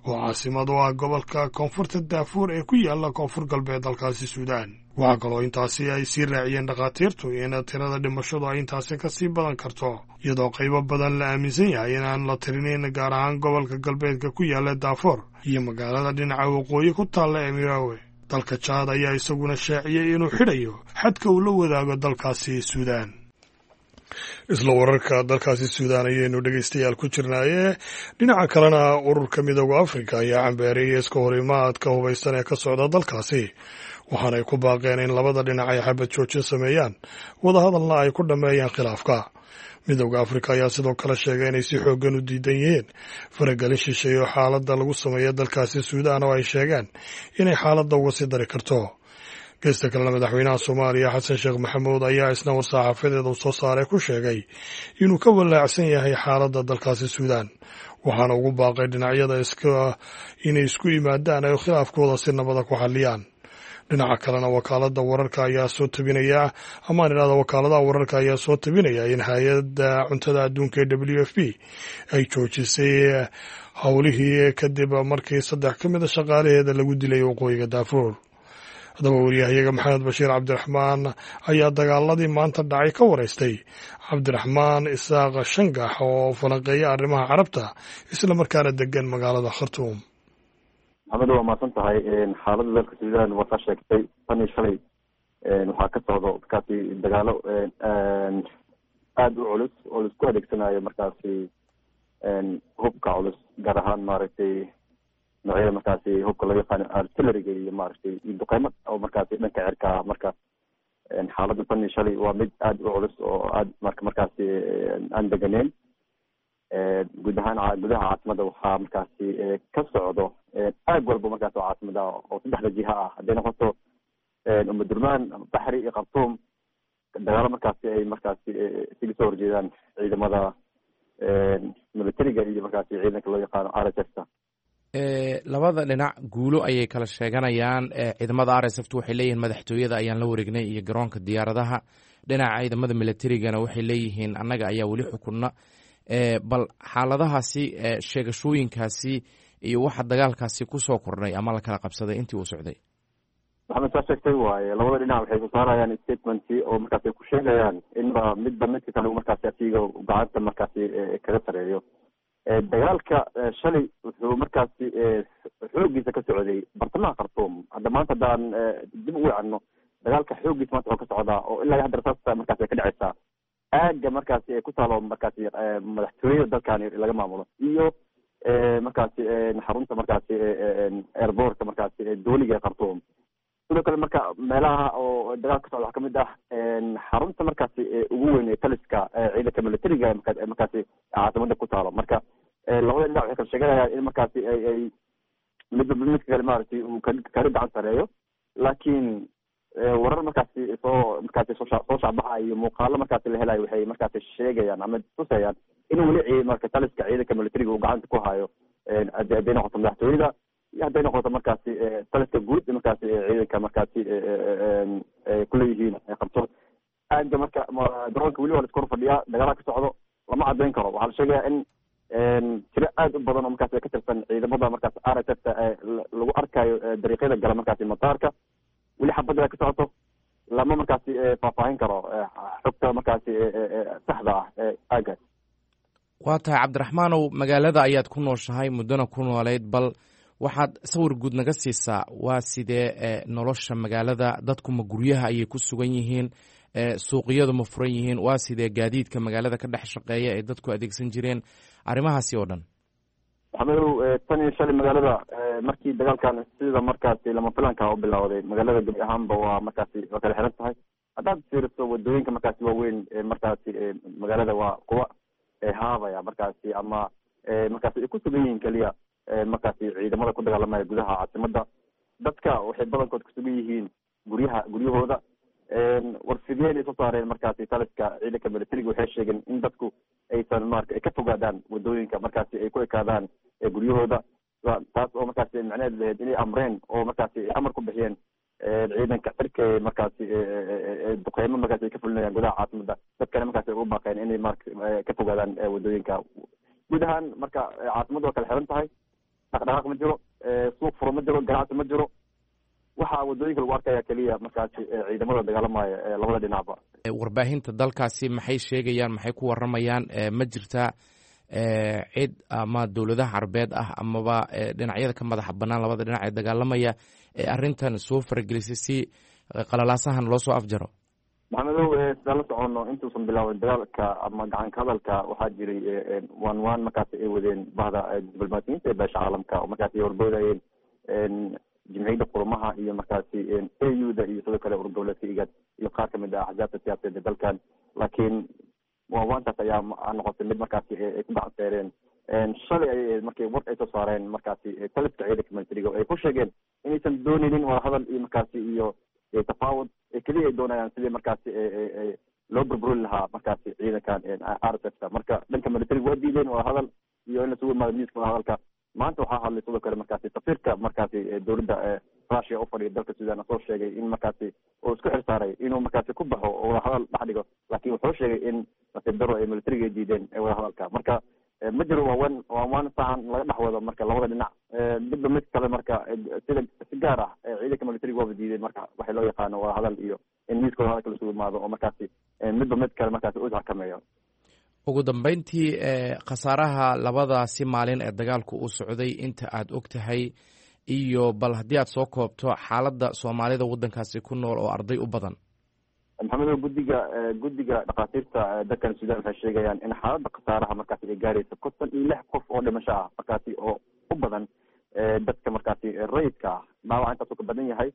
oo caasimad u ah gobolka koonfurta daafuur ee ku yaala koonfur galbeed dalkaasi suudaan. waxaa kaloo intaasi ay sii raaciyeen dhakhaatiirtu in tirada dhimashadu ay intaasi ka sii badan karto, iyadoo qaybo badan la aaminsan yahay inaan la tirinayn, gaar ahaan gobolka galbeedka ku yaala daafuur iyo magaalada dhinaca waqooyi ku taalla ee Mirawe. dalka Jaad ayaa isaguna shaaciyey inuu xidhayo xadka uu la wadaago dalkaasi Suudaan. isla wararka dalkaasi Suudaan ayaynu dhegaystayaal ku jirnaaye, dhinaca kalena ururka midowga Afrika ayaa cambeeriyay iska horimaadka hubaysan ee ka socda dalkaasi, waxaanay ku baaqeen in labada dhinac ay xabad joojin sameeyaan, wadahadalna ay ku dhammeeyaan khilaafka. midowga Afrika ayaa sidoo kale sheegay inay si xooggan u diidan yihiin faragelin shisheeye oo xaaladda lagu sameeyo dalkaasi Suudaan, oo ay sheegeen inay xaaladda uga sii dari karto. geesta kalena madaxweynaha Soomaaliya Xasan Sheekh Maxamuud ayaa isna war-saxaafadeed uu soo saaray ku sheegay inuu ka walaacsan yahay xaaladda dalkaasi Suudaan, waxaana ugu baaqay dhinacyada iska inay isku yimaadaan ay khilaafkooda si nabada ku xalliyaan. dhinaca kalena wakaaladda wararka ayaa soo tabinaya amaan idhahda wakaaladaha wararka ayaa soo tabinaya in hay-adda cuntada adduunka ee W F P ay joojisay howlihii kadib markii saddex ka mid a shaqaalaheeda lagu dilay waqooyiga Daafuur. haddaba wariyahayaga maxamed bashiir cabdiraxmaan ayaa dagaaladii maanta dhacay ka waraystay cabdiraxmaan isaaq shangax oo falanqeeya arrimaha carabta isla markaana degan magaalada Khartoum. maxamed waa mahadsan tahay. xaaladda dalka Suudaan waa ka sheegtay tan iyo shalay waxaa ka socdo markaasi dagaalo aada u culus oo laisku adeegsanayo markaasi hubka culus, gaar ahaan maaragtay noocyada markaasi hubka loo yaqaano artilleriga iyo maaragtay iyo duqeymo oo markaasi dhanka cirka ah. marka xaaladda tan iyo shalay waa mid aada u culus oo aada marka markaasi aan deganeyn. guud ahaan gudaha caasimada waxaa markaasi ka socdo aag walba markaas oo caasimada oo saddexda jiha ah, hadday noqoto umadurmaan, baxri iyo khartuum, dagaalo markaasi ay markaasi isaga soo horjeedaan ciidamada militariga iyo markaasi ciidanka loo yaqaano R S F-ta. labada dhinac guulo ayay kala sheeganayaan. ciidamada R S F-tu waxay leeyihiin madaxtooyada ayaan la wareegnay iyo garoonka diyaaradaha. dhinaca ciidamada militarigana waxay leeyihiin annaga ayaa weli xukunna. bal xaaladahaasi sheegashooyinkaasi iyo waxa dagaalkaasi kusoo kordhay ama la kala qabsaday intii uu socday. maxamed saa sheegtay waaye, labada dhinac waxay ku saarayaan statement oo markaasi ay ku sheegayaan inba midba midka kale markaasi asiga gacanta markaasi kaga sareeyo. dagaalka shalay wuxuu markaasi xoogiisa ka socday bartamaha Khartoum. hadda maanta haddaan dib u wacno, dagaalka xoogiisa maanta wuxuu ka socdaa oo ilaa hadda rasaasta markaasi ay ka dhacaysaa aaga markaasi ay ku taalo markaasi madaxtooyada dalkani laga maamulo iyo markaasi xarunta markaasi airportka markaasi dooliga Khartoum. sidoo kale marka meelaha oo dagaalka socda waxaa kamid ah xarunta markaasi ugu weyn ee taliska ciidanka militariga markaasi caasimada ku taalo. marka labada dhinac waxay kala sheeganayaan in markaasi ay midba midka kale maaragtay uu kala gacan sareeyo, laakiin warar markaasi soo markaasi soo shacbaxa iyo muuqaalo markaasi la helayo waxay markaasi sheegayaan ama tusayaan in weli marka taliska ciidanka militariga uu gacanta ku hayo hadday noqoto madaxtooyada iyo hadday noqoto markaasi taliska guud markaasi ciidanka markaasi kuleeyihiin Khartoum. aaga marka garoonka weli waa la isku hor fadhiyaa, dagaala ka socdo, lama cadeyn karo. waxaa la sheegaya in tiro aada u badan oo markaasi ka tirsan ciidamada markaasi R S F-ta lagu arkayo dariiqyada gala markaasi mataarka. weli xabadda ka socoto, lama markaasi faahfaahin karo xogta markaasi saxda ah aagaas. waa tahay cabdiraxmaanow, magaalada ayaad ku nooshahay, muddona ku nooleyd, bal waxaad sawir guud naga siisaa waa sidee nolosha magaalada? dadku ma guryaha ayay ku sugan yihiin? suuqiyadu ma furan yihiin? waa sidee gaadiidka magaalada ka dhex shaqeeya ee dadku adeegsan jireen? arrimahaasi oo dhan. maxamedow, tan iyo shalay magaalada markii dagaalkan sida markaasi lama filanka u bilowday, magaalada gebi ahaanba waa markaasi waa kala xiran tahay. haddaad fiiriso wadooyinka markaasi waaweyn markaasi magaalada waa kuwa haabaya markaasi ama markaasi ay ku sugan yihiin keliya markaasi ciidamada ku dagaalamaya gudaha caasimada. dadka waxay badankood kusugan yihiin guryaha guryahooda. warfideen ay soo saareen markaasi taliska ciidanka militariga waxay sheegeen in dadku aysan marka ay ka fogaadaan wadooyinka, markaasi ay ku ekaadaan guryahooda. taas oo markaasi macnaheedu lahayd inay amreen oo markaasi amar ku bixiyeen ciidanka cirka markaasi duqeymo markaasi ay ka fulinayaan gudaha caasimada. dadkana markaasi ay u baaqeen inay marka ka fogaadaan wadooyinka. guud ahaan marka caasimada waa kala xiran tahay. dhaqdhaqaaq ma jiro suuq furo ma jiro ganacsi ma jiro waxaa wadooyinka lagu arkaya keliya markaasi ciidamada dagaalamaya labada dhinacba. warbaahinta dalkaasi maxay sheegayaan, maxay ku waramayaan? ma jirtaa cid ama dowladaha carabeed ah amaba dhinacyada ka madaxa banaan labada dhinac ee dagaalamaya ee arrintan soo faragelisay si qalalaasahan loo soo afjaro? maxamedow sidaan la socono intuusan bilaawin dagaalka ama gacanka hadalka waxaa jiray waan waan markaasi ay wadeen bahda diblomaasiyiinta ee beesha caalamka oo markaasi ay horboodayeen jimciyadda qurumaha iyo markaasi a u da iyo sidoo kale urur goboleedka igad iyo qaar kamid ah axzaabta siyaasadeed ee dalkan. laakiin waanwaantaas ayaa noqotay mid markaasi ay ku gacanseereen. shalay ay markay war ay soo saareen markaasi taliska ciidanka militariga ay ku sheegeen inaysan dooneynin wadahadal iyo markaasi iyo tafaawud keliya ay doonayaan sidii markaasi loo burburin lahaa markaasi ciidankan r s f ka. marka dhanka militariga waa diideen wadahadal iyo in lasugu imaado miiska wadahadalka. maanta waxaa hadlay sidoo kale markaasi safiirka markaasi dowladda russia u fadhiya dalka sudan soo sheegay in markaasi uu isku xirsaaray inuu markaasi ku baxo oo wadahadal dhex dhigo, laakiin wuxuu sheegay in nasiib daro ay militariga ay diideen wadahadalka. marka ma jiro waawan waawan sahan laga dhex wado marka labada dhinac midba mid kale marka sida si gaar ah ciidanka militariga waaba diideen. marka waxay loo yaqaano wadahadal iyo in miiska wadahadalka lasugu imaado oo markaasi midba mid kale markaasi u xakameeyo. ugu dambeyntii khasaaraha labadaasi maalin ee dagaalku uu socday inta aad og tahay, iyo bal haddii aad soo koobto xaaladda soomaalida waddankaasi ku nool oo arday u badan. maxamedow guddiga guddiga dhakhaatiirta dalkan sudan waxay sheegayaan in xaaladda khasaaraha markaasi ay gaarayso konton iyo lix qof oo dhimasho ah markaasi oo u badan dadka markaasi rayidka ah. dhaawac intaasuu ka badan yahay.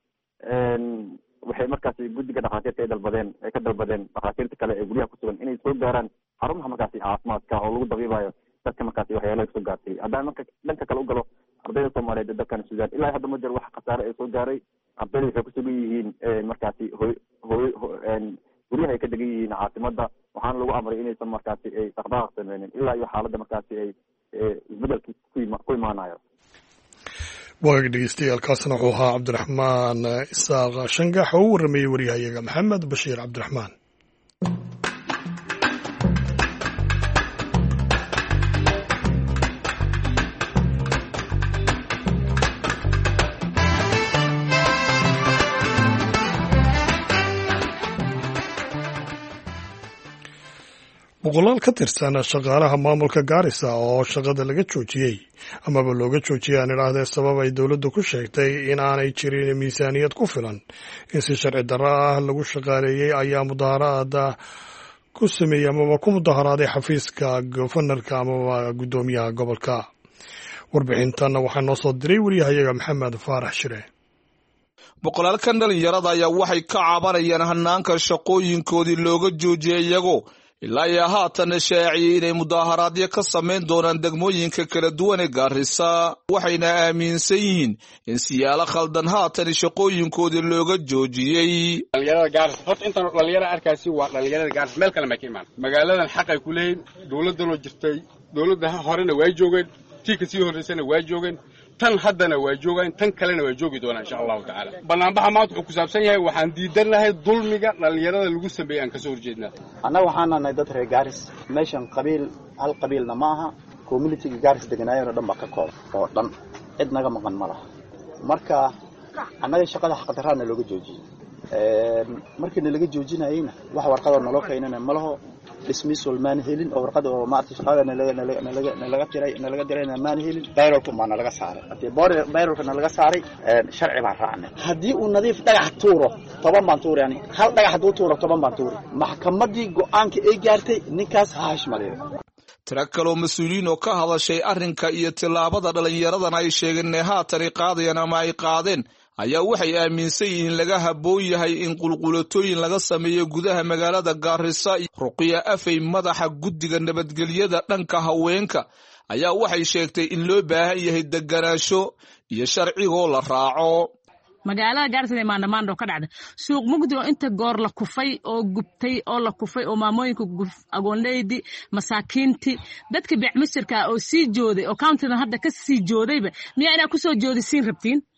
waxay markaasi guddiga dhakhaatiirta ay dalbadeen ay ka dalbadeen dhakhaatiirta kale ee guryaha kusugan inay soo gaaraan xarumaha markaasi caafimaadka oo lagu dabiibayo dadka markaasi waxyaalaha kasoo gaartay. haddaan marka dhanka kale u galo ardayda soomaaliyeed ee dalkan sudan ilaa hadda ma jiro wax khasaare ay soo gaaray. ardayda waxay kusugan yihiin markaasi hoy hoy guryaha ay ka degan yihiin caasimada, waxaana lagu amray inaysan markaasi ay dhaqdhaqaaq sameynin ilaa iyo xaaladda markaasi ay isbedelka ku imaanayo. waagaga dhegeystayaaalkaasna wuxuu ahaa cabdiraxmaan isaaq shangax oo u warramayey waryahayaga maxamed bashiir cabdiraxmaan. boqolaal ka tirsan shaqaalaha maamulka Gaarisa oo shaqada laga joojiyey amaba looga joojiyay aan idhaahdee sabab ay dowladdu ku sheegtay in aanay jirin miisaaniyad ku filan in si sharci darro ah lagu shaqaaleeyey ayaa mudaharaada ku sameeyey amaba ku mudaharaaday xafiiska gofanarka amaba guddoomiyaha gobolka. warbixintanna waxaa noo soo diray wariyahayaga maxamed faarax shire. boqolaalkan dhalinyarada ayaa waxay ka cabanayaan hanaanka shaqooyinkoodii looga joojiyay iyagoo ilaa iyo haatan shaaciyey inay mudaaharaadyo ka samayn doonaan degmooyinka kala duwan ee Gaarisa, waxayna aaminsan yihiin in siyaalo khaldan haatan shaqooyinkoodii looga joojiyey. dhalinyarada Gaarisa horta inta dhalinyarada arkaasi waa dhalinyarada Gaarisa meel kale ma ka imaan. magaaladan xaq ay ku leeyihiin, dowladdan oo jirtay dowladda horena way joogeen, tii kasii horeysana way joogeen, tan haddana waa joogaan, tan kalena waa joogi doonaa insha allahu tacaala. banaanbaxa maanta wuxuu ku saabsan yahay waxaan diidanahay dulmiga dhalinyarada lagu sameeyey aan kasoo horjeednaa. annaga waxaan nahay dad reer Gaaris, meeshan qabiil hal qabiilna ma aha, community-ga Gaaris deganaayeen oo dhan baa ka kooban oo dhan, cid naga maqan ma laha. marka annaga shaqada xaqdarraana looga joojiyey. markiina laga joojinayeyna wax warqadoo naloo keenana ma laho, dismissal maan helin oo warqad oo maartay shaqada nalaga nalaga nalaga diray nalaga dirayna maan helin, bayrolku ma nalaga saaray. hadii bayrolka nalaga saaray sharci baan raacnay. haddii uu nadiif dhagax tuuro toban baan tuuri, yani hal dhagax hadduu tuuro toban baan tuuri. maxkamadii go'aanka ay gaartay ninkaas ha hashmaleeyo. tira kaloo mas-uuliyiin oo ka hadashay arrinka iyo tillaabada dhalinyaradan ay sheegeen inay haatani qaadayaan ama ay qaadeen ayaa waxay aaminsan yihiin laga habboon yahay in qulqulatooyin laga sameeyo gudaha magaalada Gaarisa. Ruqiya Afey, madaxa guddiga nabadgelyada dhanka haweenka, ayaa waxay sheegtay in loo baahan yahay deganaansho iyo sharcigoo la raaco. magaalada Gaarisa maandamaando ka dhacda suuq mugdi oo inta goor la kufay oo gubtay oo la kufay oo maamooyinka agoonleeydi masaakiinti dadka beecmisirka oo sii jooday oo countyda hadda ka sii joodayba miyaa inaa ku soo joodisiin rabtiin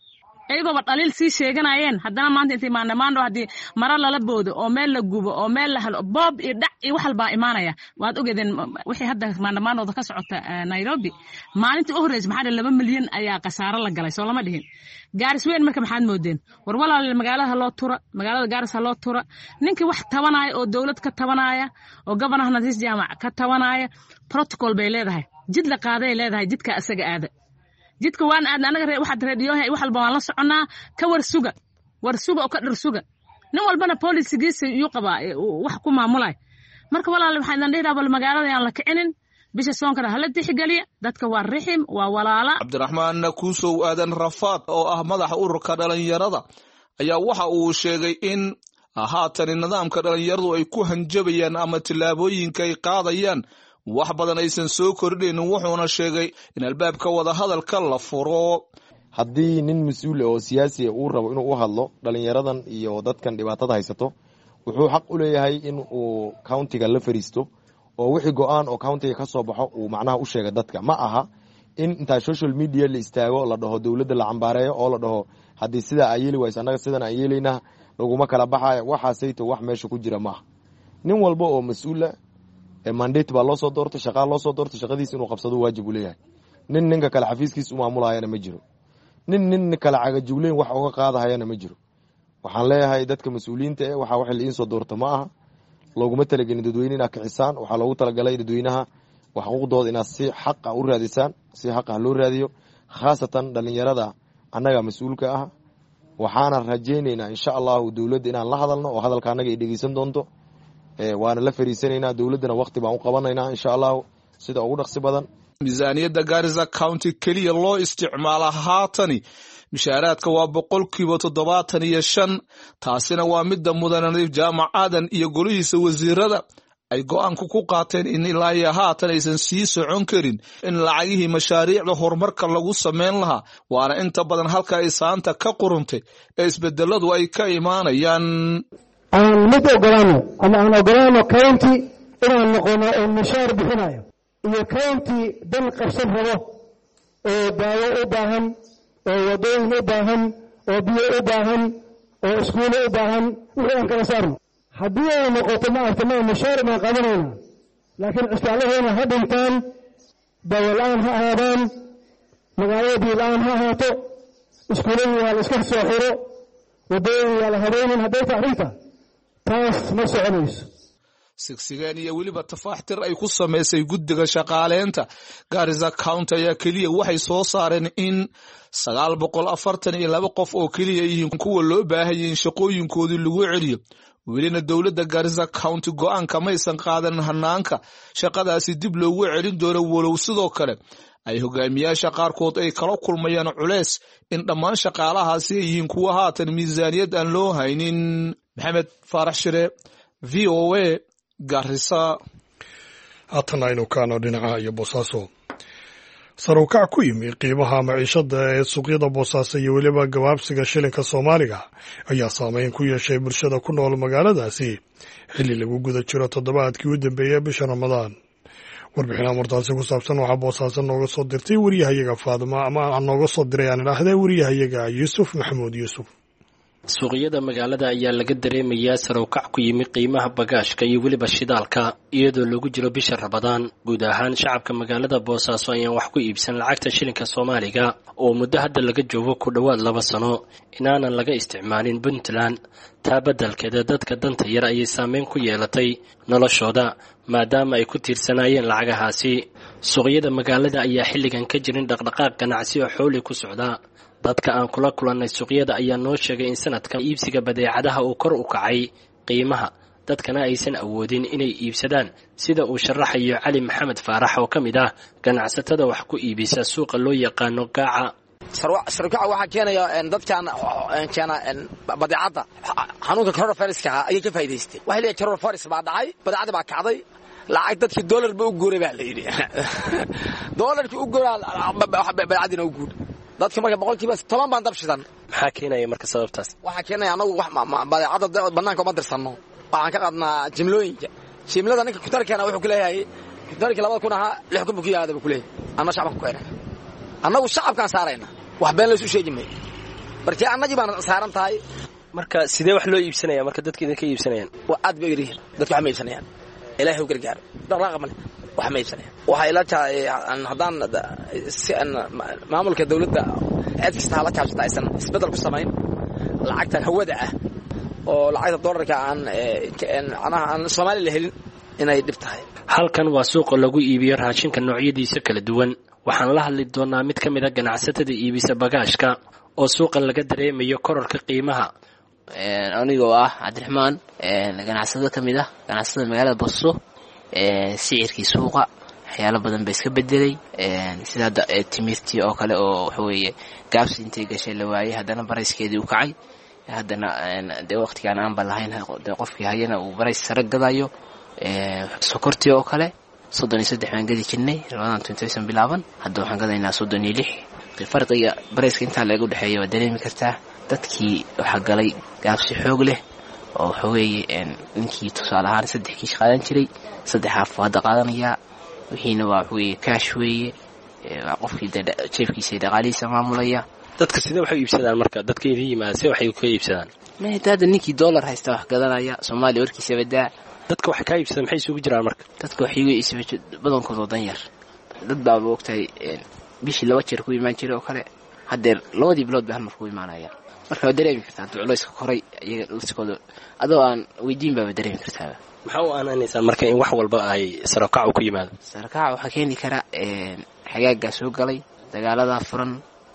ayagooba dhaliil sii sheeganayeen haddana maanta intay maandamaandho haddii mara lala boodo oo meel la gubo oo meel la helo boob iyo dhac iyo wax walbaa imaanaya waad ogeedeen wixii hadda maandamaandhooda ka socota Nairobi maalintii u horreysay maxaa laba milyan ayaa khasaaro la galay soo lama dhihin gaaris weyn marka maxaad moodeen war walaal magaalada loo tura magaalada gaaris loo tura ninkii wax tabanaya oo dawlad ka tabanaya oo gobolka nadiis jaamac ka tabanaya protocol bay leedahay jid la qaaday leedahay jidka asaga aada jidka waan aad anaga waxaad raadiyohay wax walba waan la soconaa ka war suga war suga oo ka dhir suga nin walbana policygiisa uu qabaa wax ku maamulay marka walaal waxaan dheeraa bal magaalada aan la kicinin bisha soonkana hala tixgaliya dadka waa rixim waa walaala Cabdiraxmaan Kuusow Aadan Rafaad oo ah madaxa ururka dhalinyarada ayaa waxa uu sheegay in haatan nidaamka dhalinyaradu ay ku hanjabayaan ama tilaabooyinka ay qaadayaan wax badan aysan soo kordhin wuxuuna sheegay in albaabka wada hadalka la furo haddii nin mas'uul oo siyaasi uu rabo inuu u hadlo dhalinyaradan iyo dadkan dhibaatada haysato wuxuu xaq u leeyahay in uu countiga la fariisto oo wixii go'aan oo countiga ka soo baxo uu macnaha u sheego dadka ma aha in inta social media la istaago la dhaho dawladda la cambaareeyo oo la dhaho haddii sida ay yeeli wayso anaga sidan ay yeelayna laguma kala baxayo waxaasayto wax meesha ku jira ma nin walba oo mas'uul ah mandate baa loo soo doortay shaqo loo soo doortay shaqadiisa inuu qabsado waajib u leeyahay nin ninka kala xafiiskiisa u maamulayana ma jiro nin nin kala cagajugleen wax uga qaadahayana ma jiro waxaan leeyahay dadka mas'uuliyiinta ah waxa wax la soo doorto ma aha looguma talagelin dadweynaha ka xisaan waxa loogu talagalay dadweynaha wax xuquuqdooda inaad si xaq ah u raadisaan si xaq ah loo raadiyo khaasatan dhalinyarada annaga mas'uulka ah waxaana rajaynaynaa insha Allah dawladda inaan la hadalno oo hadalka anaga ay dhageysan doonto ee waana la fariisanaynaa dawladana waqti baan u qabanaynaa insha Allah sida ugu dhaqsi badan miisaaniyadda Garissa County kaliya loo isticmaala haatani mishaaraadka waa boqolkiiba toddobaatan iyo shan taasina waa midda mudan Nadiif Jaamac Aadan iyo golihiisa wasiirada ay go'aanku ku qaateen in ilaa iyo haatan aysan sii socon karin in lacagihii mashaariicda horumarka lagu sameyn lahaa waana inta badan halka ay saanta ka quruntay ee isbedeladu ay ka imaanayaan aan mid ogolaano ama aan ogolaano county inaan noqono oo mishaar bixinayo iyo county dal qabsan rabo oo daawo u baahan oo wadooyin u baahan oo biyo u baahan oo iskuul u baahan wixii aan kala saarno haddii ay noqoto ma aragtay ma mishaar baan qabanayna laakiin cisbitaalaheena ha dhintaan daawo la'aan ha ahaadaan magaalada biyo la'aan ha ahaato iskuuladii waa la iska soo xiro wadooyin waa la habeenin hadday taxriirta taas ma soconayso sigsigeen iyo weliba tafaaxtir ay ku samaysay guddiga shaqaaleynta Garissa County ayaa kaliya waxay soo saareen in sagaal boqol afartan iyo laba qof oo kaliya yihiin kuwa loo baahan yahay shaqooyinkoodii lagu celiyo welina dawladda Garissa County go'aan kamaysan qaadan hanaanka shaqadaasi dib loogu celin doono walow sidoo kale ay hogaamiyaasha qaarkood ay kala kulmayaan culeys in dhammaan shaqaalahaasi ay yihiin kuwa haatan miisaaniyad aan loo haynin Maxamed Faarax Shire V O A Garissa haatan aynu kaano dhinaca iyo Boosaaso sare u kac ku yimi qiimaha maciishada ee suuqyada Boosaaso iyo weliba gabaabsiga shilinka Soomaaliga ayaa saameyn ku yeeshay bulshada ku nool magaaladaasi xilli lagu guda jiro toddobaadkii u dambeeyay bisha Ramadaan warbixin amartaasi ku saabsan waxa Boosaaso nooga soo dirtay wariyahayaga Faadima ama nooga soo diray aan idhaahday wariyahayaga Yuusuf Maxamuud Yuusuf suuqyada magaalada ayaa laga dareemayaa sare u kac ku yimi qiimaha bagaashka iyo weliba shidaalka iyadoo lagu jiro bisha Ramadaan guud ahaan shacabka magaalada Boosaaso ayaan wax ku iibsan lacagta shilinka Soomaaliga oo muddo hadda laga joogo ku dhawaad laba sano inaanan laga isticmaalin Puntland taa beddelkeeda dadka danta yar ayay saameyn ku yeelatay noloshooda maadaama ay ku tiirsanayeen lacagahaasi suuqyada magaalada ayaa xilligan ka jirin dhaqdhaqaaq ganacsi oo xooli ku socda dadka aan kula kulannay suuqyada ayaa noo sheegay in sanadkan iibsiga badeecadaha uu kor u kacay qiimaha dadkana aysan awoodin inay iibsadaan sida uu sharaxayo Cali Maxamed Faarax oo ka mid ah ganacsatada wax ku iibisa suuqa loo yaqaano Gaaca sarkaca waxa keenaya dadkan keena badeecada xanuunka coronavirus-ka ay ka faa'iideystay waxa leeyahay coronavirus baa dhacay badeecada baa kacday lacag dadkii dollar ba u guuray baa la yiri dollarki u guuraa badeecadina u guuray dadka marka boqolkiiba toban baan dabshidan maxaa keenaya marka sababtaas waxa keenaya anagu wax badeecada banaanka ma dirsano waxaan ka qadnaa jimlooyinka jimlada ninka ku tarkeena wuxuu ku leeyahay darki laba kun aha lix kun ku yaada ku leeyahay ana shacabka ku keenay anagu shacabkaan saarayna wax been la isu sheegi may markii annagii baan saaran tahay marka sidee wax loo iibsanaya marka dadka idinka iibsanayaan waa aad bay yiri dadku wax ma iibsanayaan ilaahay u gargaar dhaqaaqa male wax ma iibsanayaan waxa ila tahay haddaan si an maamulka dawladda cid kasta hala kaashata aysan isbedel ku samayn lacagta hawada ah oo lacagta dollarka aan anaha aan Soomaali la helin inay dhib tahay halkan waa suuq lagu iibiyo raashinka noocyadiisa kala duwan waxaan la hadli doonaa mid ka mid ah ganacsatada iibisa bagaashka oo suuqan laga dareemayo kororka qiimaha anigoo ah Cabdiraxmaan ganacsado ka mid ah ganacsada magaalada Boso ee sicirkii suuqa waxyaalo badan bay iska bedelay sida timirtii oo kale oo waxa weeye gaabsi intay gashay la waayay haddana barayskeedii u kacay haddana de waqtigan aan balahayn qofkii hayana uu barays sare gadayo sokortii oo kale soddon iyo saddex baan gadi jirnay labaatan tuntuisan bilaaban hadda waxaan gadaynaa soddon iyo lix farqiga barayska intaa lagu dhaxeeyo waa dareemi kartaa dadkii waxa galay gaabsi xoog leh oo waxa weeye ninkii tusaale ahaan saddex kiish qaadan jiray saddex haaf hadda qaadanaya wixiina waa waxa weeye kaash weeye qofkii jeefkiisa dhaqaalihiisa maamulaya dadka sidee wax u iibsadaan marka dadka idin yimaada sidee waxay ku iibsadaan ma hada ninkii dollar haysta wax gadanaya Soomaali warkiisa badaa dadka wax ka iibsadaan maxay isugu jiraan marka dadka waxay u iibsadaan badankooda dan yar dad baa waqtay bishii laba jeer ku imaan jiray oo kale hadeer labadii bilood baa mar ku imaanaya marka dareemi kartaa duculayska koray iyaga iskooda adoo aan weydiin baa dareemi kartaa maxaa u aananaysan marka in wax walba ay sarakac ku yimaado sarakac waxa keeni kara ee xagaaga soo galay dagaalada furan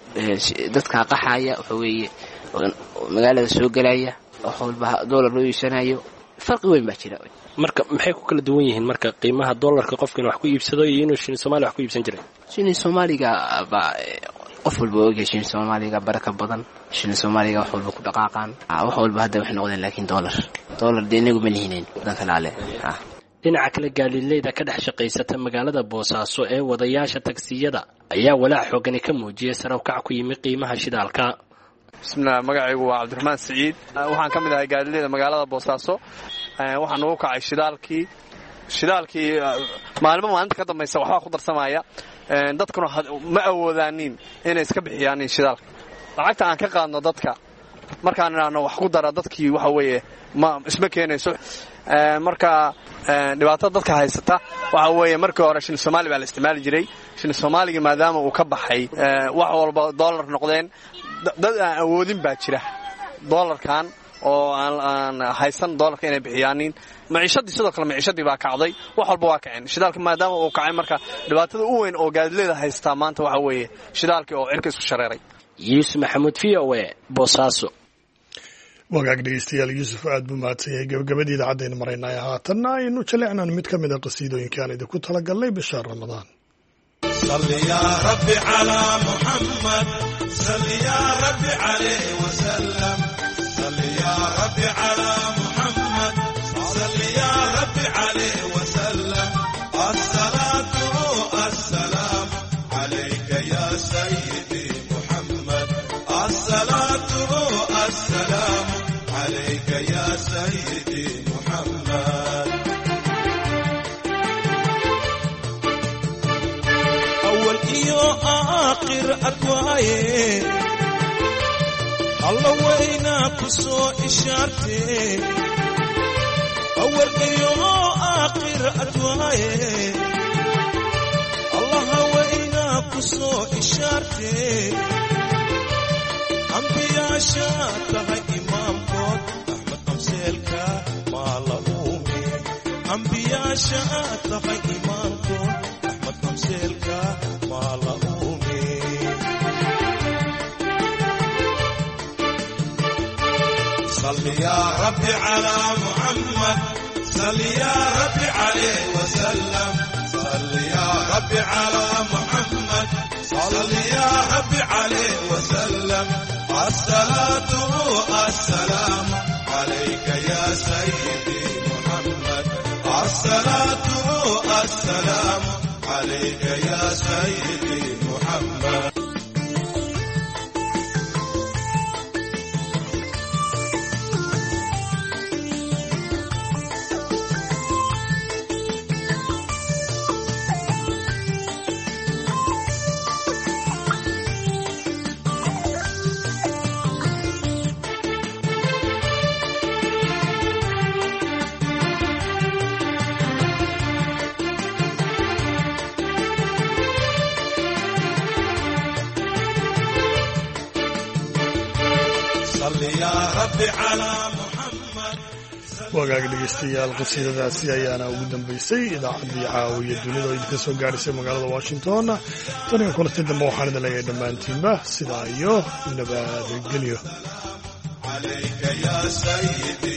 dadka qaxaya waxa weeye magaalada soo galaya wax walba dollar loo iibsanayo farqi weyn baa jira marka maxay ku kala duwan yihiin marka qiimaha dollarka qofkina wax ku iibsado iyo inuu shilin Soomaali wax ku iibsan jiray shilin Soomaaliga ba qof walba oo shilin Soomaaliga baraka badan shilin Soomaaliga wax walba ku dhaqaaqaan wax walba hadda wax noqdeen laakiin dollar dollar deenigu ma lihiin dadka laale ah dhinaca kale gaadiidleyda ka dhex shaqaysata magaalada Boosaaso ee wadayaasha taksiyada ayaa walaac xooggan ka muujiyay sare u kac ku yimid qiimaha shidaalka bismillah magacaygu waa Cabdiraxmaan Saciid waxaan ka mid ahay gaadiidleyda magaalada Boosaaso waxaan ugu kacay shidaalkii shidaalkii maalmo maalinta ka dambaysa waxba ku darsamaya dadkuna ma awoodaanin inay iska bixiyaan shidaalka lacagta aan ka qaadno dadka markaan inaano wax ku dara dadkii waxa weeye ma isma keenayso marka dhibaatada dadka haysata waxa weeye markii hore shilin Soomaali baa la isticmaali jiray shilin Soomaaliga maadaama uu ka baxay wax walba dollar noqdeen dad aan awoodin baa jira dollarkan oo aan haysan dollarka inay bixiyaanin maciishadii sidoo kale maciishadii baa kacday wax walba waa kaceen shidaalka maadaama uu kacay marka dhibaatada u weyn oo gaadiidleyda haysta maanta waxa weeye shidaalkii oo cirka isku shareeray Yusuf Maxamuud V O A Boosaaso wagaag dhegeystayaal Yusuf aad buu mahadsan yahay gabagabadii idaacaddeena maraynaa haatanna aynu jaleecnaan mid ka mid a qasiidooyinkaan idinku talagalnay bisha Ramadaan صل يا رب على محمد صل يا رب عليه وسلم صل يا رب على محمد صل يا رب عليه وسلم الصلاة والسلام عليك يا سيدي محمد الصلاة والسلام عليك يا سيدي محمد أول إيو آخر أدواي الله وينا كسو إشارتي أول إيو آخر أدواي الله وينا كسو إشارتي أنبياء شاتها إمام قد أحمد أمسيلك ما لأومي أنبياء شاتها إمام قد أحمد أمسيلك ما لأومي صل يا رب على محمد صل يا رب عليه وسلم صل يا رب على محمد صل يا رب عليه وسلم الصلاة والسلام عليك يا سيدي محمد الصلاة والسلام عليك يا سيدي محمد رب على محمد wagaag dhegeystayaal qasiidadaasi ayaana ugu dambeysay idaacaddii caawiya dunida oo idinka soo gaadhisay magaalada washington taniga kulanta dambe waxaan idin leeyahay dhammaantiinba sidaa iyo nabadgelyo عليك يا سيدي